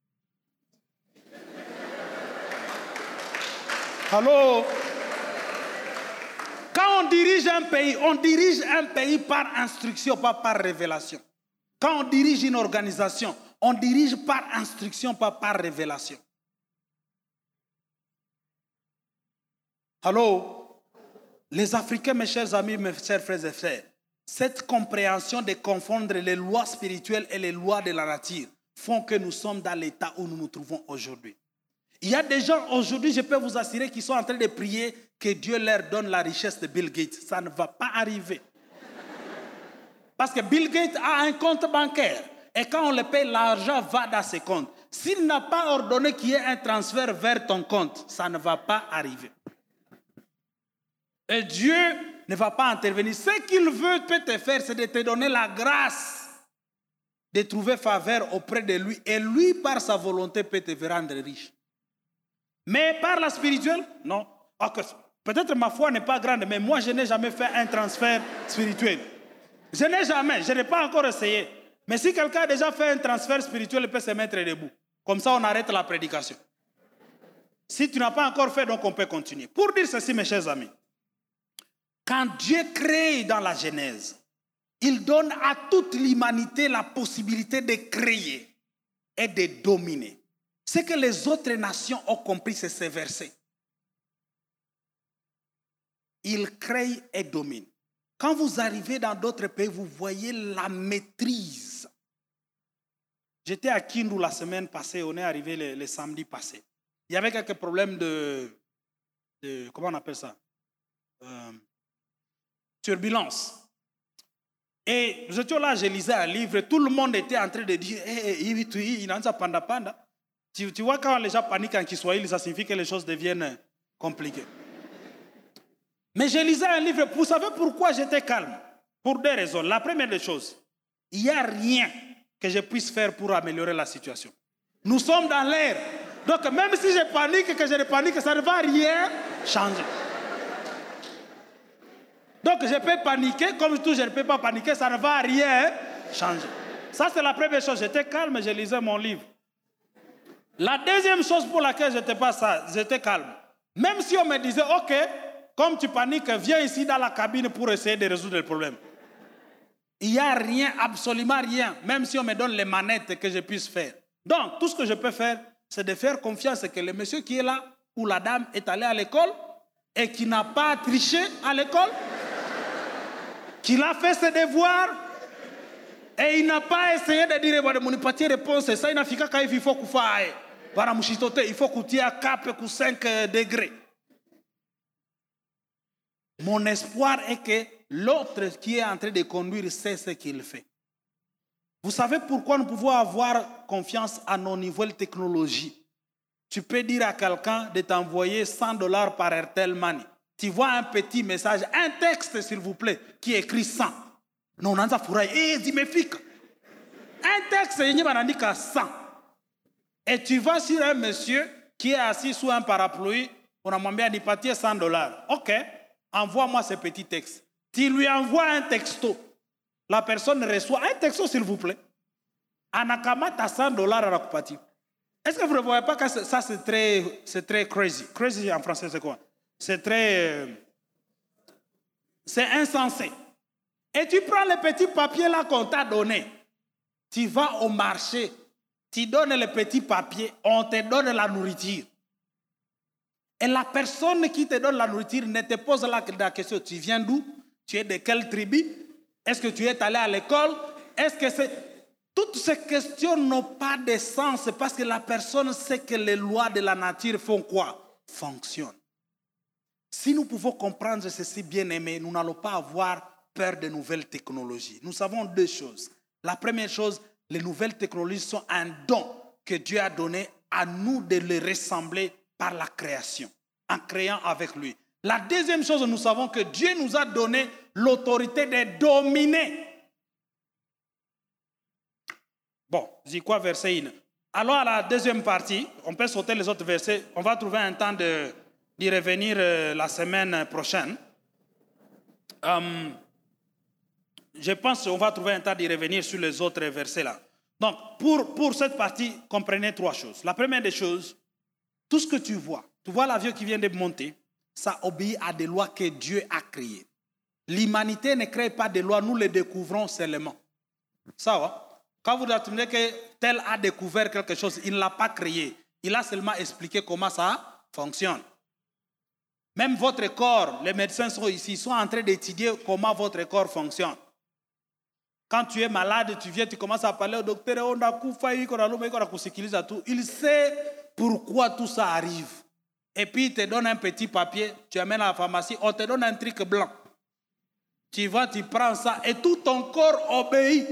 Allô? Quand on dirige un pays, on dirige un pays par instruction, pas par révélation. Quand on dirige une organisation, on dirige par instruction, pas par révélation. Allô? Les Africains, mes chers amis, mes chers frères et sœurs, cette compréhension de confondre les lois spirituelles et les lois de la nature font que nous sommes dans l'état où nous nous trouvons aujourd'hui. Il y a des gens aujourd'hui, je peux vous assurer, qui sont en train de prier que Dieu leur donne la richesse de Bill Gates. Ça ne va pas arriver. Parce que Bill Gates a un compte bancaire. Et quand on le paye, l'argent va dans ses comptes. S'il n'a pas ordonné qu'il y ait un transfert vers ton compte, ça ne va pas arriver. Et Dieu ne va pas intervenir. Ce qu'il veut peut te faire, c'est de te donner la grâce de trouver faveur auprès de lui. Et lui, par sa volonté, peut te rendre riche. Mais par la spirituelle, non. Okay. Peut-être ma foi n'est pas grande, mais moi, je n'ai jamais fait un transfert spirituel. Je n'ai jamais, je n'ai pas encore essayé. Mais si quelqu'un a déjà fait un transfert spirituel, il peut se mettre debout. Comme ça, on arrête la prédication. Si tu n'as pas encore fait, donc on peut continuer. Pour dire ceci, mes chers amis, quand Dieu crée dans la Genèse, il donne à toute l'humanité la possibilité de créer et de dominer. Ce que les autres nations ont compris, c'est ces versets. Il crée et domine. Quand vous arrivez dans d'autres pays, vous voyez la maîtrise. J'étais à Kindu la semaine passée, on est arrivé le, le samedi passé. Il y avait quelques problèmes de, de comment on appelle ça? Euh, turbulence. Et nous étions là, je lisais un livre, tout le monde était en train de dire, hey, hey, il a panda panda. Tu, tu vois, quand les gens paniquent en Kiswahili, ça signifie que les choses deviennent compliquées. Mais je lisais un livre, vous savez pourquoi j'étais calme? Pour deux raisons. La première des choses, il n'y a rien que je puisse faire pour améliorer la situation. Nous sommes dans l'air. Donc même si je panique, que je panique, ça ne va rien changer. Donc je peux paniquer, comme tout, je ne peux pas paniquer, ça ne va rien changer. Ça, c'est la première chose. J'étais calme, je lisais mon livre. La deuxième chose pour laquelle je n'étais pas ça, j'étais calme. Même si on me disait, OK, comme tu paniques, viens ici dans la cabine pour essayer de résoudre le problème. Il n'y a rien, absolument rien, même si on me donne les manettes que je puisse faire. Donc, tout ce que je peux faire, c'est de faire confiance que le monsieur qui est là, ou la dame est allé à l'école, et qui n'a pas triché à l'école, qu'il a fait ses devoirs, et il n'a pas essayé de dire, mon hypothèse réponse, ça, il n'a fait qu'à il faut qu'on fasse. Il faut qu'on tire à cap pour cinq degrés. Mon espoir est que l'autre qui est en train de conduire sait ce qu'il fait. Vous savez pourquoi nous pouvons avoir confiance à nos nouvelles technologies? Tu peux dire à quelqu'un de t'envoyer cent dollars par Airtel Money. Tu vois un petit message, un texte s'il vous plaît, qui écrit cent. Non, on a un eh, dis me fique. Un texte, il n'y a pas cent. Et tu vas sur un monsieur qui est assis sous un parapluie, on a demandé à départir cent dollars. OK, envoie-moi ce petit texte. Tu lui envoies un texto. La personne reçoit un texto, s'il vous plaît. Anakama, tu as cent dollars à la coopérative. Est-ce que vous ne voyez pas que ça, c'est très, c'est très crazy? Crazy en français, c'est quoi? C'est très... C'est insensé. Et tu prends le petit papier là qu'on t'a donné. Tu vas au marché. Tu donnes le petit papier. On te donne la nourriture. Et la personne qui te donne la nourriture ne te pose la question. Tu viens d'où? Tu es de quelle tribu? Est-ce que tu es allé à l'école? Est-ce que c'est... Toutes ces questions n'ont pas de sens parce que la personne sait que les lois de la nature font quoi? Fonctionnent. Si nous pouvons comprendre ceci, bien aimé, nous n'allons pas avoir peur des nouvelles technologies. Nous savons deux choses. La première chose, les nouvelles technologies sont un don que Dieu a donné à nous de les ressembler par la création, en créant avec lui. La deuxième chose, nous savons que Dieu nous a donné l'autorité de dominer. Bon, dis quoi, verset un. Alors à la deuxième partie, on peut sauter les autres versets. On va trouver un temps de, d'y revenir euh, la semaine prochaine. Um, je pense qu'on va trouver un temps d'y revenir sur les autres versets là. Donc, pour, pour cette partie, comprenez trois choses. La première des choses, tout ce que tu vois, tu vois l'avion qui vient de monter, ça obéit à des lois que Dieu a créées. L'humanité ne crée pas des lois, nous les découvrons seulement. Ça va? Quand vous attendez que tel a découvert quelque chose, il ne l'a pas créé. Il a seulement expliqué comment ça fonctionne. Même votre corps, les médecins sont ici, ils sont en train d'étudier comment votre corps fonctionne. Quand tu es malade, tu viens, tu commences à parler au docteur, il sait pourquoi tout ça arrive. Et puis il te donne un petit papier, tu amènes à la pharmacie, on te donne un truc blanc. Tu vas, tu prends ça et tout ton corps obéit.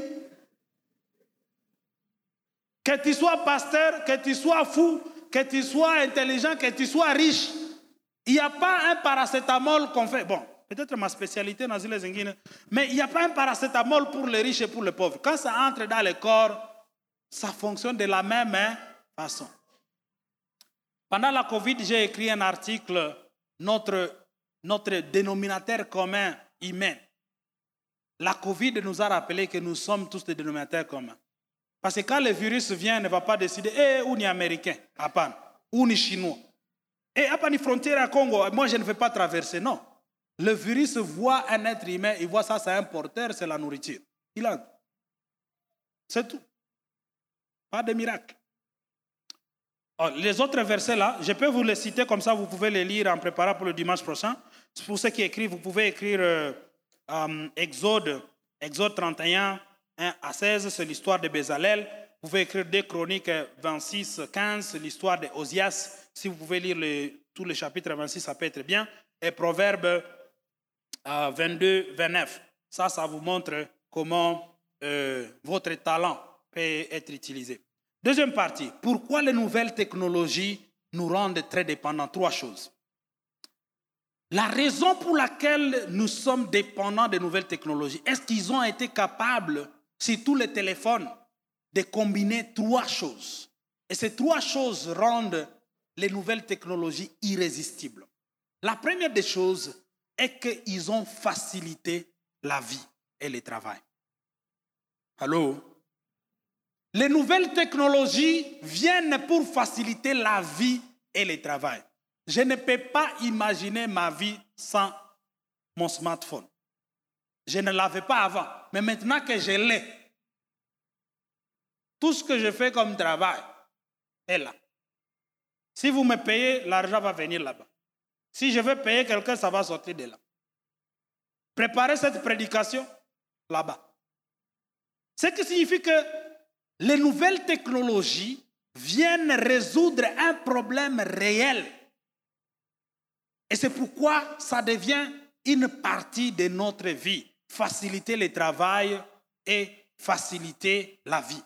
Que tu sois pasteur, que tu sois fou, que tu sois intelligent, que tu sois riche, il n'y a pas un paracétamol qu'on fait. Bon, peut-être ma spécialité dans les Zengines, mais il n'y a pas un paracétamol pour les riches et pour les pauvres. Quand ça entre dans le corps, ça fonctionne de la même façon. Pendant la Covid, j'ai écrit un article, notre, notre dénominateur commun humain. La Covid nous a rappelé que nous sommes tous des dénominateurs communs. Parce que quand le virus vient, il ne va pas décider, eh, ou ni américain, ou ni chinois. Et à ni frontière à Congo, moi je ne vais pas traverser, non. Le virus voit un être humain, il voit ça, c'est un porteur, c'est la nourriture. Il a. C'est tout. Pas de miracle. Alors, les autres versets là, je peux vous les citer comme ça, vous pouvez les lire en préparant pour le dimanche prochain. Pour ceux qui écrivent, vous pouvez écrire euh, euh, Exode, Exode trente et un, un à seize, c'est l'histoire de Bézalel. Vous pouvez écrire deux Chroniques vingt-six, quinze, c'est l'histoire de Osias. Si vous pouvez lire les, tous les chapitres vingt-six, ça peut être bien. Et Proverbes euh, vingt-deux, vingt-neuf. Ça, ça vous montre comment euh, votre talent peut être utilisé. Deuxième partie. Pourquoi les nouvelles technologies nous rendent très dépendants? Trois choses. La raison pour laquelle nous sommes dépendants des nouvelles technologies, est-ce qu'ils ont été capables, sur tous les téléphones, de combiner trois choses? Et ces trois choses rendent les nouvelles technologies irrésistibles. La première des choses est qu'ils ont facilité la vie et le travail. Allô? Les nouvelles technologies viennent pour faciliter la vie et le travail. Je ne peux pas imaginer ma vie sans mon smartphone. Je ne l'avais pas avant, mais maintenant que je l'ai, tout ce que je fais comme travail est là. Si vous me payez, l'argent va venir là-bas. Si je veux payer quelqu'un, ça va sortir de là. Préparez cette prédication là-bas. Ce qui signifie que les nouvelles technologies viennent résoudre un problème réel. Et c'est pourquoi ça devient une partie de notre vie. Faciliter le travail et faciliter la vie.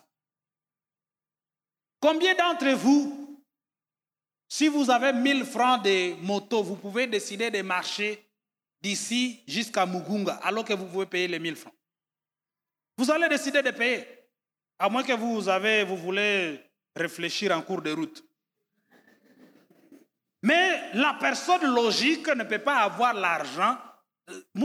Combien d'entre vous, si vous avez mille francs de moto, vous pouvez décider de marcher d'ici jusqu'à Mugunga alors que vous pouvez payer les mille francs? Vous allez décider de payer, à moins que vous, avez, vous voulez réfléchir en cours de route. Mais la personne logique ne peut pas avoir l'argent. Tu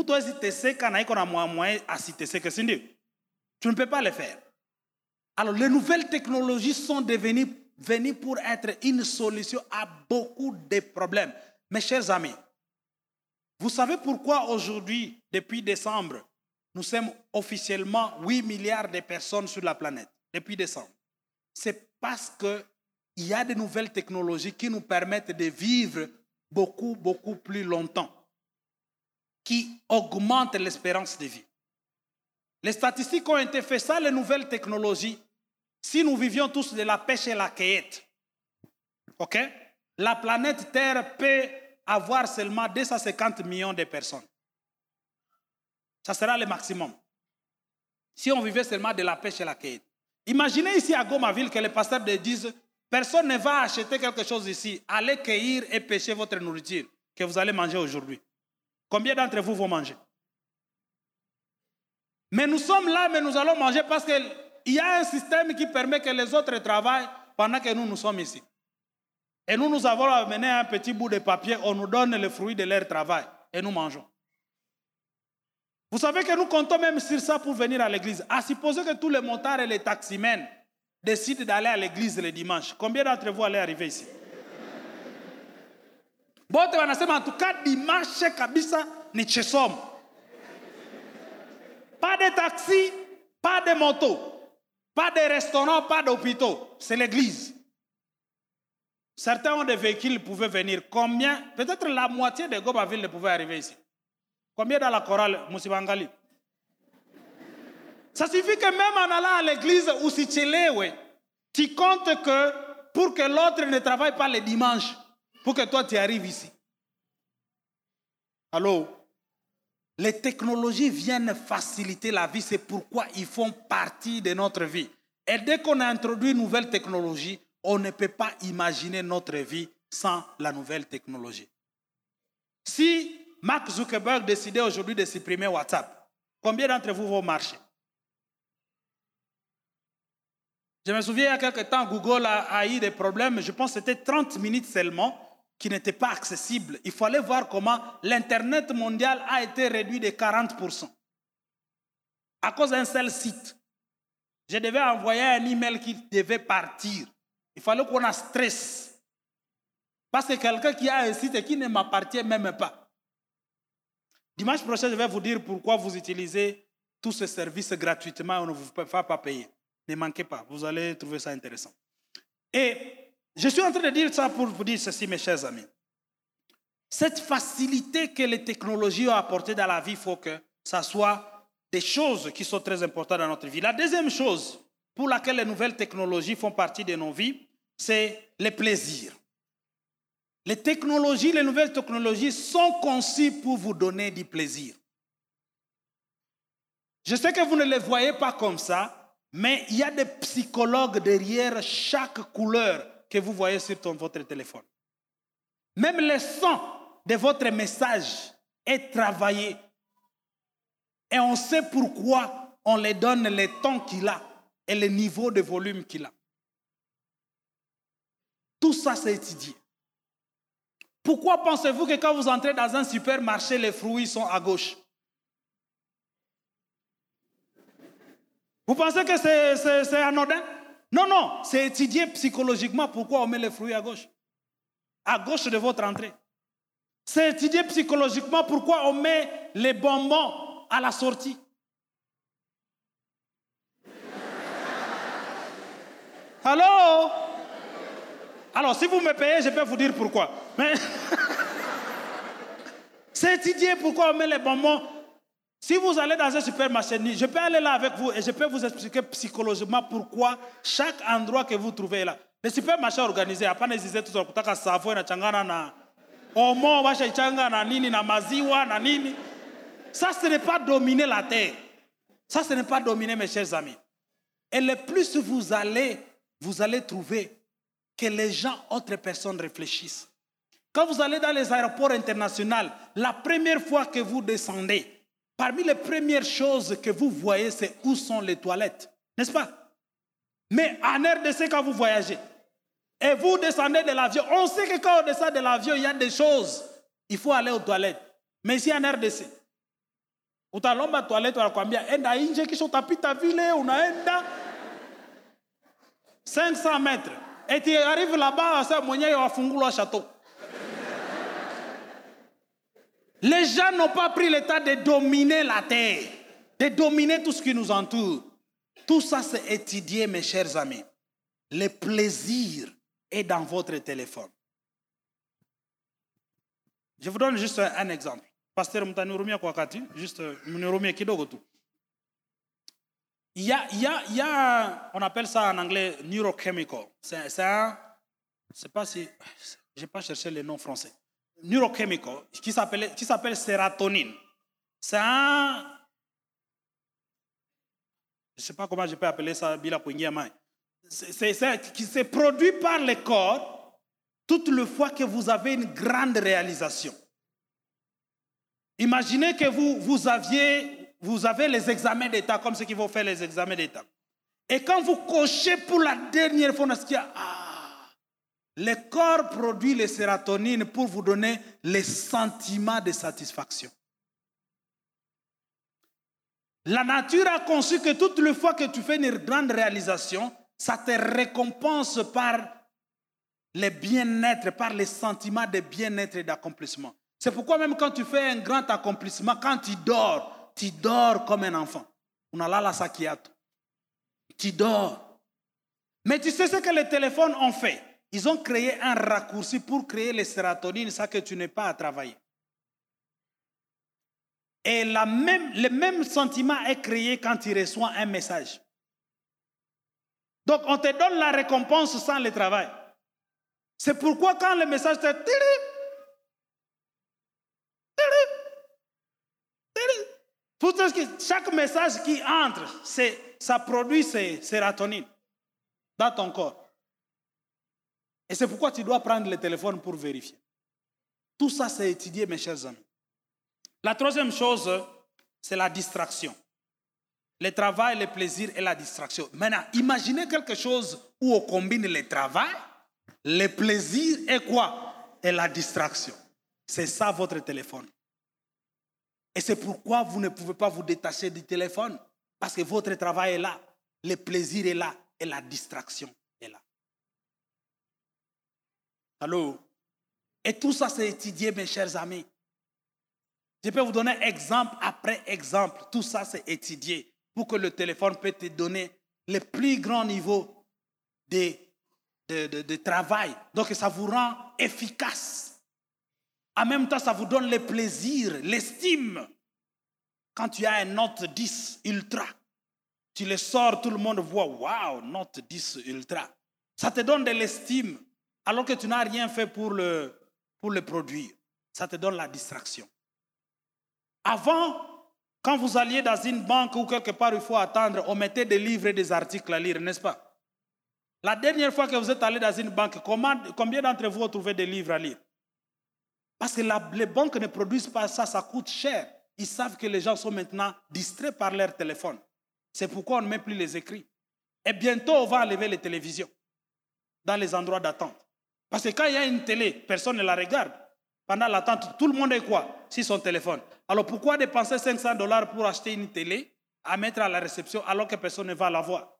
ne peux pas le faire. Alors, les nouvelles technologies sont devenues venues pour être une solution à beaucoup de problèmes. Mes chers amis, vous savez pourquoi aujourd'hui, depuis décembre, nous sommes officiellement huit milliards de personnes sur la planète, depuis décembre. C'est parce qu'il y a de nouvelles technologies qui nous permettent de vivre beaucoup, beaucoup plus longtemps, qui augmentent l'espérance de vie. Les statistiques ont été faites, ça, les nouvelles technologies. Si nous vivions tous de la pêche et la cueillette, ok, la planète Terre peut avoir seulement deux cent cinquante millions de personnes. Ça sera le maximum. Si on vivait seulement de la pêche et la cueillette. Imaginez ici à Gomaville que les pasteurs disent personne ne va acheter quelque chose ici. Allez cueillir et pêcher votre nourriture que vous allez manger aujourd'hui. Combien d'entre vous vont manger? Mais nous sommes là, mais nous allons manger parce qu'il y a un système qui permet que les autres travaillent pendant que nous, nous sommes ici. Et nous, nous avons amené un petit bout de papier, on nous donne le fruit de leur travail et nous mangeons. Vous savez que nous comptons même sur ça pour venir à l'église. À supposer que tous les motards et les taximens décident d'aller à l'église le dimanche. Combien d'entre vous allez arriver ici? Bon, en tout cas, dimanche, kabisa, ni chesom. Pas de taxi, pas de moto, pas de restaurant, pas d'hôpitaux. C'est l'église. Certains ont des véhicules, ils pouvaient venir. Combien? Peut-être la moitié de Gomaville ne pouvaient arriver ici. Combien dans la chorale Moussibangali? Ça suffit que même en allant à l'église ou si tu es là, tu comptes que pour que l'autre ne travaille pas le dimanche, pour que toi tu arrives ici. Allô? Les technologies viennent faciliter la vie, c'est pourquoi ils font partie de notre vie. Et dès qu'on a introduit une nouvelle technologie, on ne peut pas imaginer notre vie sans la nouvelle technologie. Si Mark Zuckerberg décidait aujourd'hui de supprimer WhatsApp, combien d'entre vous vont marcher? Je me souviens, il y a quelque temps, Google a, a eu des problèmes, je pense que c'était trente minutes seulement, qui n'étaient pas accessibles. Il fallait voir comment l'Internet mondial a été réduit de quarante pour cent à cause d'un seul site. Je devais envoyer un email qui devait partir. Il fallait qu'on a stress. Parce que quelqu'un qui a un site et qui ne m'appartient même pas. Dimanche prochain, je vais vous dire pourquoi vous utilisez tous ces services gratuitement et on ne vous fait pas payer. Ne manquez pas, vous allez trouver ça intéressant. Et je suis en train de dire ça pour vous dire ceci, mes chers amis. Cette facilité que les technologies ont apportée dans la vie, il faut que ça soit des choses qui sont très importantes dans notre vie. La deuxième chose pour laquelle les nouvelles technologies font partie de nos vies, c'est les plaisirs. Les technologies, les nouvelles technologies sont conçues pour vous donner du plaisir. Je sais que vous ne les voyez pas comme ça, mais il y a des psychologues derrière chaque couleur que vous voyez sur ton, votre téléphone. Même le son de votre message est travaillé. Et on sait pourquoi on lui donne le ton qu'il a et le niveau de volume qu'il a. Tout ça, c'est étudié. Pourquoi pensez-vous que quand vous entrez dans un supermarché, les fruits sont à gauche? Vous pensez que c'est, c'est, c'est anodin? Non, non, c'est étudié psychologiquement pourquoi on met les fruits à gauche. À gauche de votre entrée. C'est étudié psychologiquement pourquoi on met les bonbons à la sortie. Allô? Alors, si vous me payez, je peux vous dire pourquoi. Mais c'est étudié pourquoi on met les bonbons. Si vous allez dans un supermarché, je peux aller là avec vous et je peux vous expliquer psychologiquement pourquoi chaque endroit que vous trouvez là. Les supermarchés organisés, après les disait tout ça, kutaka savo na changana na omo, washa changa na nini na maziwa na nini. Ça, ce n'est pas dominer la terre. Ça, ce n'est pas dominer, mes chers amis. Et le plus vous allez, vous allez trouver que les gens, autres personnes réfléchissent. Quand vous allez dans les aéroports internationaux, la première fois que vous descendez, parmi les premières choses que vous voyez, c'est où sont les toilettes, n'est-ce pas? Mais en R D C, quand vous voyagez, et vous descendez de l'avion, on sait que quand on descend de l'avion, il y a des choses, il faut aller aux toilettes. Mais ici en R D C, utalomba toilette wanakuambia enda nje kisha utapita vile unaenda cinq cents mètres et tu arrives là-bas ça mwenyewe wafungula château. Les gens n'ont pas pris le temps de dominer la terre, de dominer tout ce qui nous entoure. Tout ça c'est étudié, mes chers amis. Le plaisir est dans votre téléphone. Je vous donne juste un, un exemple. Pasteur mtanirumia kwa wakati, juste mnirumie kidogo tu. Il y a, il y a, il y a, on appelle ça en anglais neurochemical. C'est, c'est un, je sais pas si, j'ai pas cherché le nom français. Neurochemical, qui s'appelle, qui s'appelle sérotonine. C'est un, ne sais pas comment je peux appeler ça, bila kuingia mai. C'est ça qui s'est produit par le corps toute le fois que vous avez une grande réalisation. Imaginez que vous, vous, aviez, vous avez les examens d'État, comme ceux qui vont faire les examens d'État. Et quand vous cochez pour la dernière fois, ah, le corps produit les sérotonines pour vous donner les sentiments de satisfaction. La nature a conçu que toute le fois que tu fais une grande réalisation, ça te récompense par le bien-être, par les sentiments de bien-être et d'accomplissement. C'est pourquoi même quand tu fais un grand accomplissement, quand tu dors, tu dors comme un enfant. Unalala sakiato. Tu dors. Mais tu sais ce que les téléphones ont fait? Ils ont créé un raccourci pour créer les sérotonines, ça que tu n'es pas à travailler. Et la même, le même sentiment est créé quand tu reçois un message. Donc on te donne la récompense sans le travail. C'est pourquoi quand le message te... Chaque message qui entre, ça produit ces sérotonines dans ton corps. Et c'est pourquoi tu dois prendre le téléphone pour vérifier. Tout ça, c'est étudié, mes chers amis. La troisième chose, c'est la distraction. Le travail, le plaisir et la distraction. Maintenant, imaginez quelque chose où on combine le travail, le plaisir et quoi? Et la distraction. C'est ça votre téléphone. Et c'est pourquoi vous ne pouvez pas vous détacher du téléphone. Parce que votre travail est là, le plaisir est là et la distraction est là. Allô? Et tout ça, c'est étudié, mes chers amis. Je peux vous donner exemple après exemple. Tout ça, c'est étudié pour que le téléphone puisse te donner le plus grand niveau de, de, de, de travail. Donc, ça vous rend efficace. En même temps, ça vous donne le plaisir, l'estime. Quand tu as un Note dix Ultra, tu le sors, tout le monde voit, waouh, Note dix Ultra. Ça te donne de l'estime, alors que tu n'as rien fait pour le, pour le produire. Ça te donne la distraction. Avant, quand vous alliez dans une banque ou quelque part, il faut attendre, on mettait des livres et des articles à lire, n'est-ce pas? La dernière fois que vous êtes allé dans une banque, comment, combien d'entre vous ont trouvé des livres à lire? Parce que la, les banques ne produisent pas ça, ça coûte cher. Ils savent que les gens sont maintenant distraits par leur téléphone. C'est pourquoi on ne met plus les écrits. Et bientôt, on va enlever les télévisions dans les endroits d'attente. Parce que quand il y a une télé, personne ne la regarde. Pendant l'attente, tout le monde est quoi? Sur son téléphone. Alors pourquoi dépenser cinq cents dollars pour acheter une télé à mettre à la réception alors que personne ne va la voir?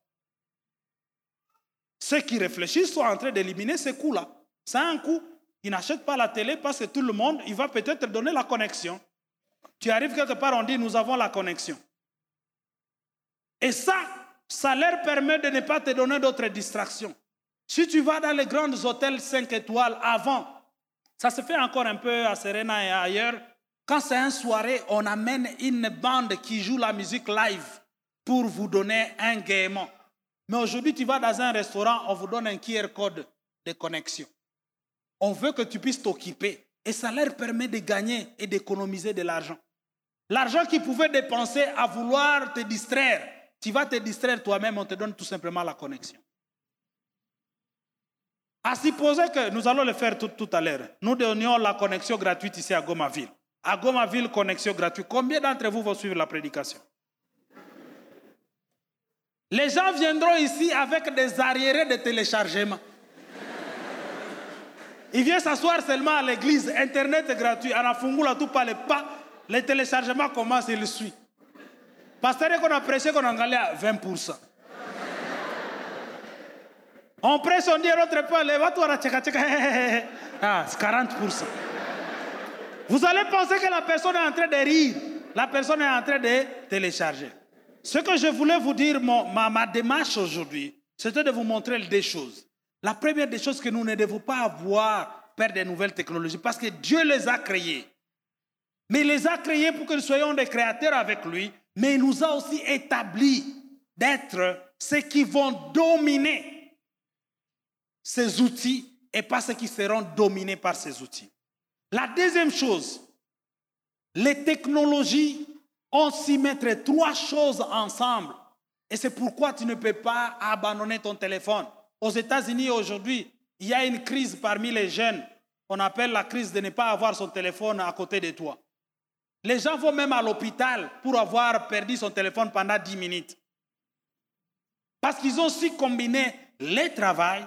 Ceux qui réfléchissent sont en train d'éliminer ces coûts-là. C'est un coût. Ils n'achètent pas la télé parce que tout le monde, il va peut-être te donner la connexion. Tu arrives quelque part, on dit, nous avons la connexion. Et ça, ça leur permet de ne pas te donner d'autres distractions. Si tu vas dans les grands hôtels cinq étoiles avant, ça se fait encore un peu à Serena et ailleurs, quand c'est une soirée, on amène une bande qui joue la musique live pour vous donner un gaiement. Mais aujourd'hui, tu vas dans un restaurant, on vous donne un Q R code de connexion. On veut que tu puisses t'occuper. Et ça leur permet de gagner et d'économiser de l'argent. L'argent qu'ils pouvaient dépenser à vouloir te distraire, tu vas te distraire toi-même, on te donne tout simplement la connexion. À supposer que nous allons le faire tout, tout à l'heure, nous donnions la connexion gratuite ici à Gomaville. À Gomaville, connexion gratuite. Combien d'entre vous vont suivre la prédication? Les gens viendront ici avec des arriérés de téléchargement. Il vient s'asseoir seulement à l'église, Internet est gratuit, Anafungula tout pas le pas, les téléchargements commencent et le suit. Pasteur, qu'on a prêché qu'on a gagné à vingt pour cent. On prêche, on dit à l'autre part, lève-toi, tcheka tcheka, ah, c'est quarante pour cent. Vous allez penser que la personne est en train de rire, la personne est en train de télécharger. Ce que je voulais vous dire, mon, ma, ma démarche aujourd'hui, c'était de vous montrer des choses. La première des choses que nous ne devons pas avoir peur des nouvelles technologies, parce que Dieu les a créées. Mais il les a créées pour que nous soyons des créateurs avec lui, mais il nous a aussi établis d'être ceux qui vont dominer ces outils et pas ceux qui seront dominés par ces outils. La deuxième chose, les technologies ont s'y mettre trois choses ensemble Et c'est pourquoi tu ne peux pas abandonner ton téléphone. Aux États-Unis aujourd'hui, il y a une crise parmi les jeunes. On appelle la crise de ne pas avoir son téléphone à côté de toi. Les gens vont même à l'hôpital pour avoir perdu son téléphone pendant dix minutes. Parce qu'ils ont su combiner le travail,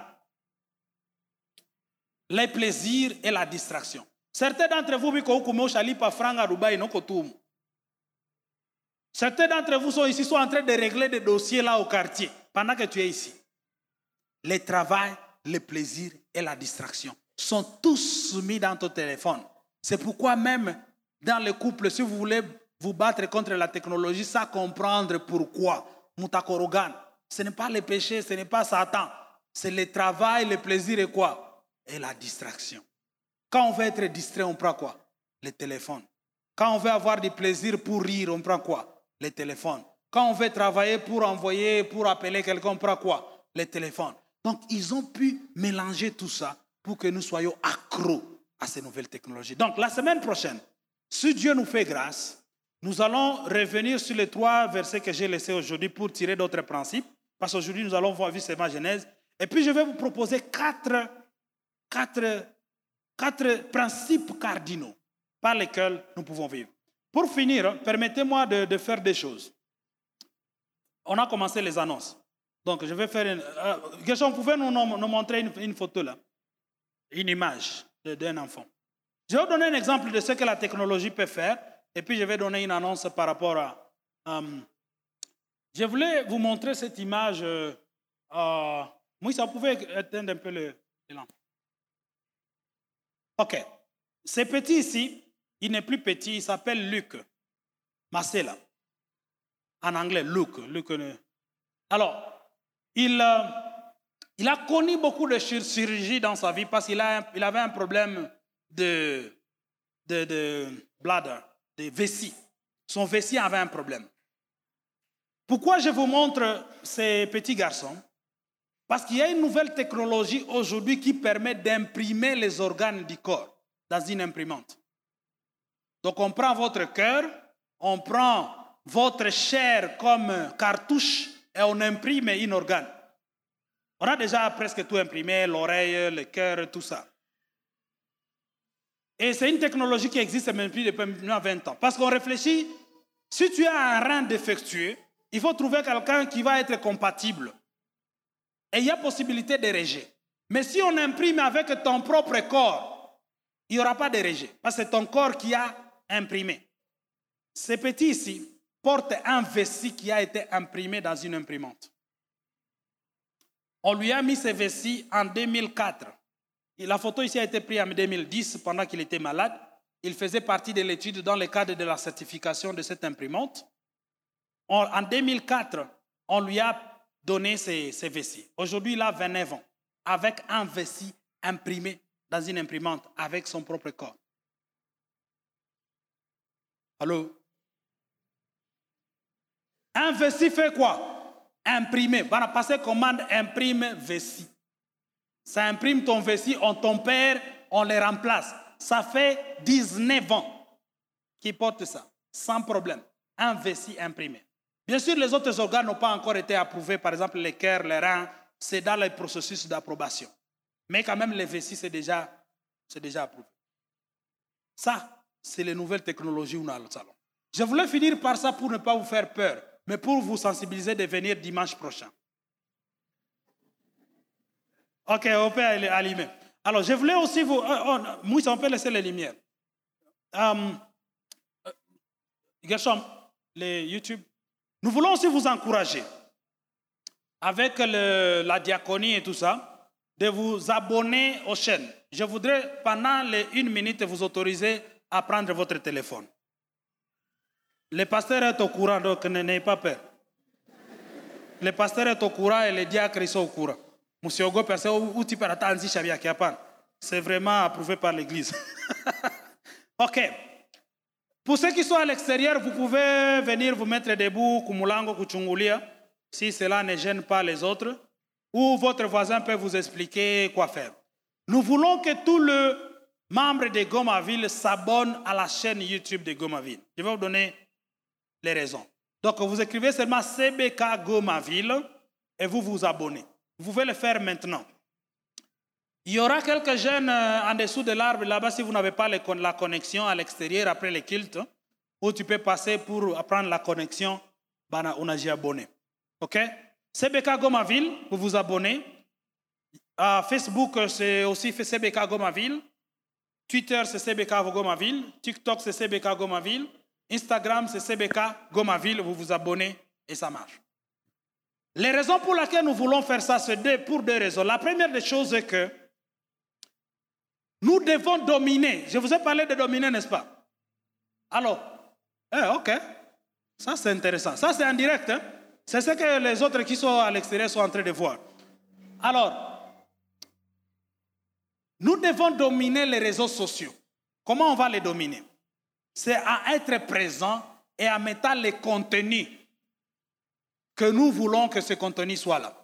les plaisirs et la distraction. Certains d'entre vous, certains d'entre vous sont ici, sont en train de régler des dossiers là au quartier, pendant que tu es ici. Le travail, le plaisir et la distraction sont tous soumis dans ton téléphone. C'est pourquoi même dans le couple, si vous voulez vous battre contre la technologie, ça comprendre pourquoi. Mutakorogan, ce n'est pas le péché, ce n'est pas Satan. C'est le travail, le plaisir et quoi? Et la distraction. Quand on veut être distrait, on prend quoi? Le téléphone. Quand on veut avoir du plaisir pour rire, on prend quoi? Le téléphone. Quand on veut travailler pour envoyer, pour appeler quelqu'un, on prend quoi? Le téléphone. Donc, ils ont pu mélanger tout ça pour que nous soyons accros à ces nouvelles technologies. Donc, la semaine prochaine, si Dieu nous fait grâce, nous allons revenir sur les trois versets que j'ai laissés aujourd'hui pour tirer d'autres principes. Parce qu'aujourd'hui, nous allons voir ma Genèse. Et puis, je vais vous proposer quatre, quatre, quatre principes cardinaux par lesquels nous pouvons vivre. Pour finir, permettez-moi de, de faire des choses. On a commencé les annonces. Donc, je vais faire une... Euh, Gershon, vous pouvez nous, nous montrer une, une photo là? Une image d'un enfant. Je vais vous donner un exemple de ce que la technologie peut faire. Et puis, je vais donner une annonce par rapport à... Um, je voulais vous montrer cette image. Euh, euh, oui, ça pouvait éteindre un peu le l'élan. OK. Ce petit ici, il n'est plus petit, il s'appelle Luc. Marcella. En anglais, Luc. Luc. Alors, il, euh, il a connu beaucoup de chirurgie dans sa vie parce qu'il a, il avait un problème de, de, de bladder, de vessie. Son vessie avait un problème. Pourquoi je vous montre ces petits garçons? Parce qu'il y a une nouvelle technologie aujourd'hui qui permet d'imprimer les organes du corps dans une imprimante. Donc on prend votre cœur, on prend votre chair comme cartouche et on imprime un organe. On a déjà presque tout imprimé, l'oreille, le cœur, tout ça. Et c'est une technologie qui existe depuis depuis vingt ans. Parce qu'on réfléchit, si tu as un rein défectueux, il faut trouver quelqu'un qui va être compatible. Et il y a possibilité de rejet. Mais si on imprime avec ton propre corps, il n'y aura pas de rejet. Parce que c'est ton corps qui a imprimé. Ce petit ici porte un vessie qui a été imprimé dans une imprimante. On lui a mis ce vessie en deux mille quatre. Et la photo ici a été prise en deux mille dix pendant qu'il était malade. Il faisait partie de l'étude dans le cadre de la certification de cette imprimante. En deux mille quatre, on lui a donné ses, ses vessies. Aujourd'hui, il a vingt-neuf ans, avec un vessie imprimé dans une imprimante, avec son propre corps. Allô? Un vessie fait quoi? Imprimer. On va passer commande imprime vessie. Ça imprime ton vessie, on ton père, on les remplace. Ça fait dix-neuf ans qu'il porte ça, sans problème. Un vessie imprimé. Bien sûr, les autres organes n'ont pas encore été approuvés, par exemple les cœurs, les reins, c'est dans le processus d'approbation. Mais quand même, les vessies, c'est déjà, c'est déjà approuvé. Ça, c'est les nouvelles technologies où on a le salon. Je voulais finir par ça pour ne pas vous faire peur, mais pour vous sensibiliser de venir dimanche prochain. Ok, on peut allumer. Alors, je voulais aussi vous... Oh, oh, Moussa, on peut laisser les lumières. Um, Gershom, les YouTube... Nous voulons aussi vous encourager, avec le, la diaconie et tout ça, de vous abonner aux chaînes. Je voudrais, pendant les une minute, vous autoriser à prendre votre téléphone. Le pasteur est au courant, donc n'ayez pas peur. Le pasteur est au courant et les diacres sont au courant. C'est vraiment approuvé par l'Église. OK. Pour ceux qui sont à l'extérieur, vous pouvez venir vous mettre debout, kumulango, kuchungulia, si cela ne gêne pas les autres, ou votre voisin peut vous expliquer quoi faire. Nous voulons que tous les membres de Gomaville s'abonnent à la chaîne YouTube de Gomaville. Je vais vous donner les raisons. Donc, vous écrivez seulement C B K Gomaville et vous vous abonnez. Vous pouvez le faire maintenant. Il y aura quelques jeunes en dessous de l'arbre là-bas si vous n'avez pas la connexion à l'extérieur après les cultes, où tu peux passer pour apprendre la connexion, on a déjà abonné. OK? C B K Gomaville, vous vous abonnez. À Facebook, c'est aussi C B K Gomaville. Twitter, c'est C B K Gomaville. TikTok, c'est C B K Gomaville. Instagram, c'est C B K Gomaville. Vous vous abonnez et ça marche. Les raisons pour lesquelles nous voulons faire ça, c'est deux, pour deux raisons. La première des choses est que nous devons dominer. Je vous ai parlé de dominer, n'est-ce pas? Alors, eh, ok, ça c'est intéressant. Ça c'est en direct. Hein? C'est ce que les autres qui sont à l'extérieur sont en train de voir. Alors, nous devons dominer les réseaux sociaux. Comment on va les dominer? C'est à être présent et à mettre les contenus que nous voulons que ce contenu soit là.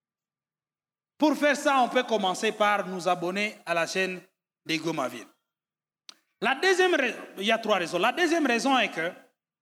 Pour faire ça, on peut commencer par nous abonner à la chaîne de Gomaville. La deuxième raison, il y a trois raisons. La deuxième raison est que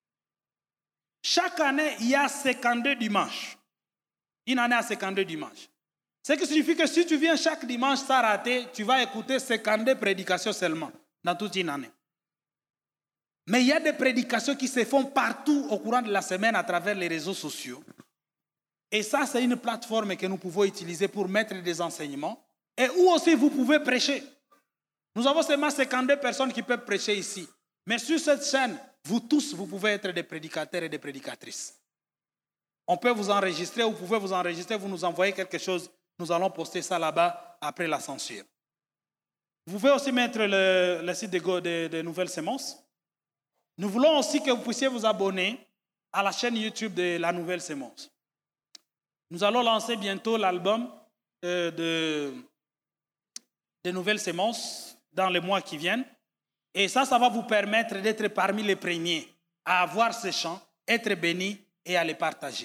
chaque année, il y a cinquante-deux dimanches. Une année à cinquante-deux dimanches. Ce qui signifie que si tu viens chaque dimanche sans rater, tu vas écouter cinquante-deux prédications seulement dans toute une année. Mais il y a des prédications qui se font partout au courant de la semaine à travers les réseaux sociaux. Et ça, c'est une plateforme que nous pouvons utiliser pour mettre des enseignements et où aussi vous pouvez prêcher. Nous avons seulement cinquante-deux personnes qui peuvent prêcher ici. Mais sur cette chaîne, vous tous, vous pouvez être des prédicateurs et des prédicatrices. On peut vous enregistrer, vous pouvez vous enregistrer, vous nous envoyez quelque chose. Nous allons poster ça là-bas après la censure. Vous pouvez aussi mettre le, le site de, de, de Nouvelles Semences. Nous voulons aussi que vous puissiez vous abonner à la chaîne YouTube de La Nouvelle Semence. Nous allons lancer bientôt l'album euh, de, de Nouvelles Semences dans les mois qui viennent. Et ça, ça va vous permettre d'être parmi les premiers à avoir ces chants, être bénis et à les partager.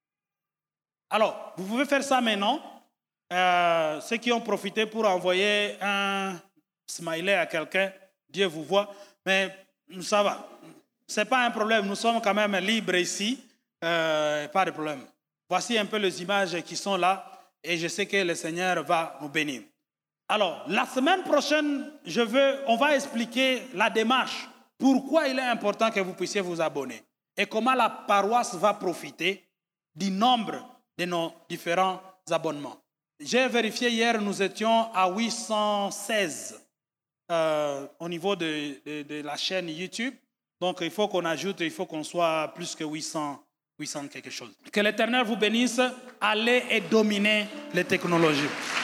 Alors, vous pouvez faire ça maintenant. Euh, ceux qui ont profité pour envoyer un smiley à quelqu'un, Dieu vous voit. Mais ça va. Ce n'est pas un problème. Nous sommes quand même libres ici. Euh, pas de problème. Voici un peu les images qui sont là. Et je sais que le Seigneur va nous bénir. Alors, la semaine prochaine, je veux, on va expliquer la démarche. Pourquoi il est important que vous puissiez vous abonner. Et comment la paroisse va profiter du nombre de nos différents abonnements. J'ai vérifié hier, nous étions à huit cent seize euh, au niveau de, de, de la chaîne YouTube. Donc, il faut qu'on ajoute, il faut qu'on soit plus que huit cents, huit cents quelque chose. Que l'Éternel vous bénisse. Allez et dominez les technologies.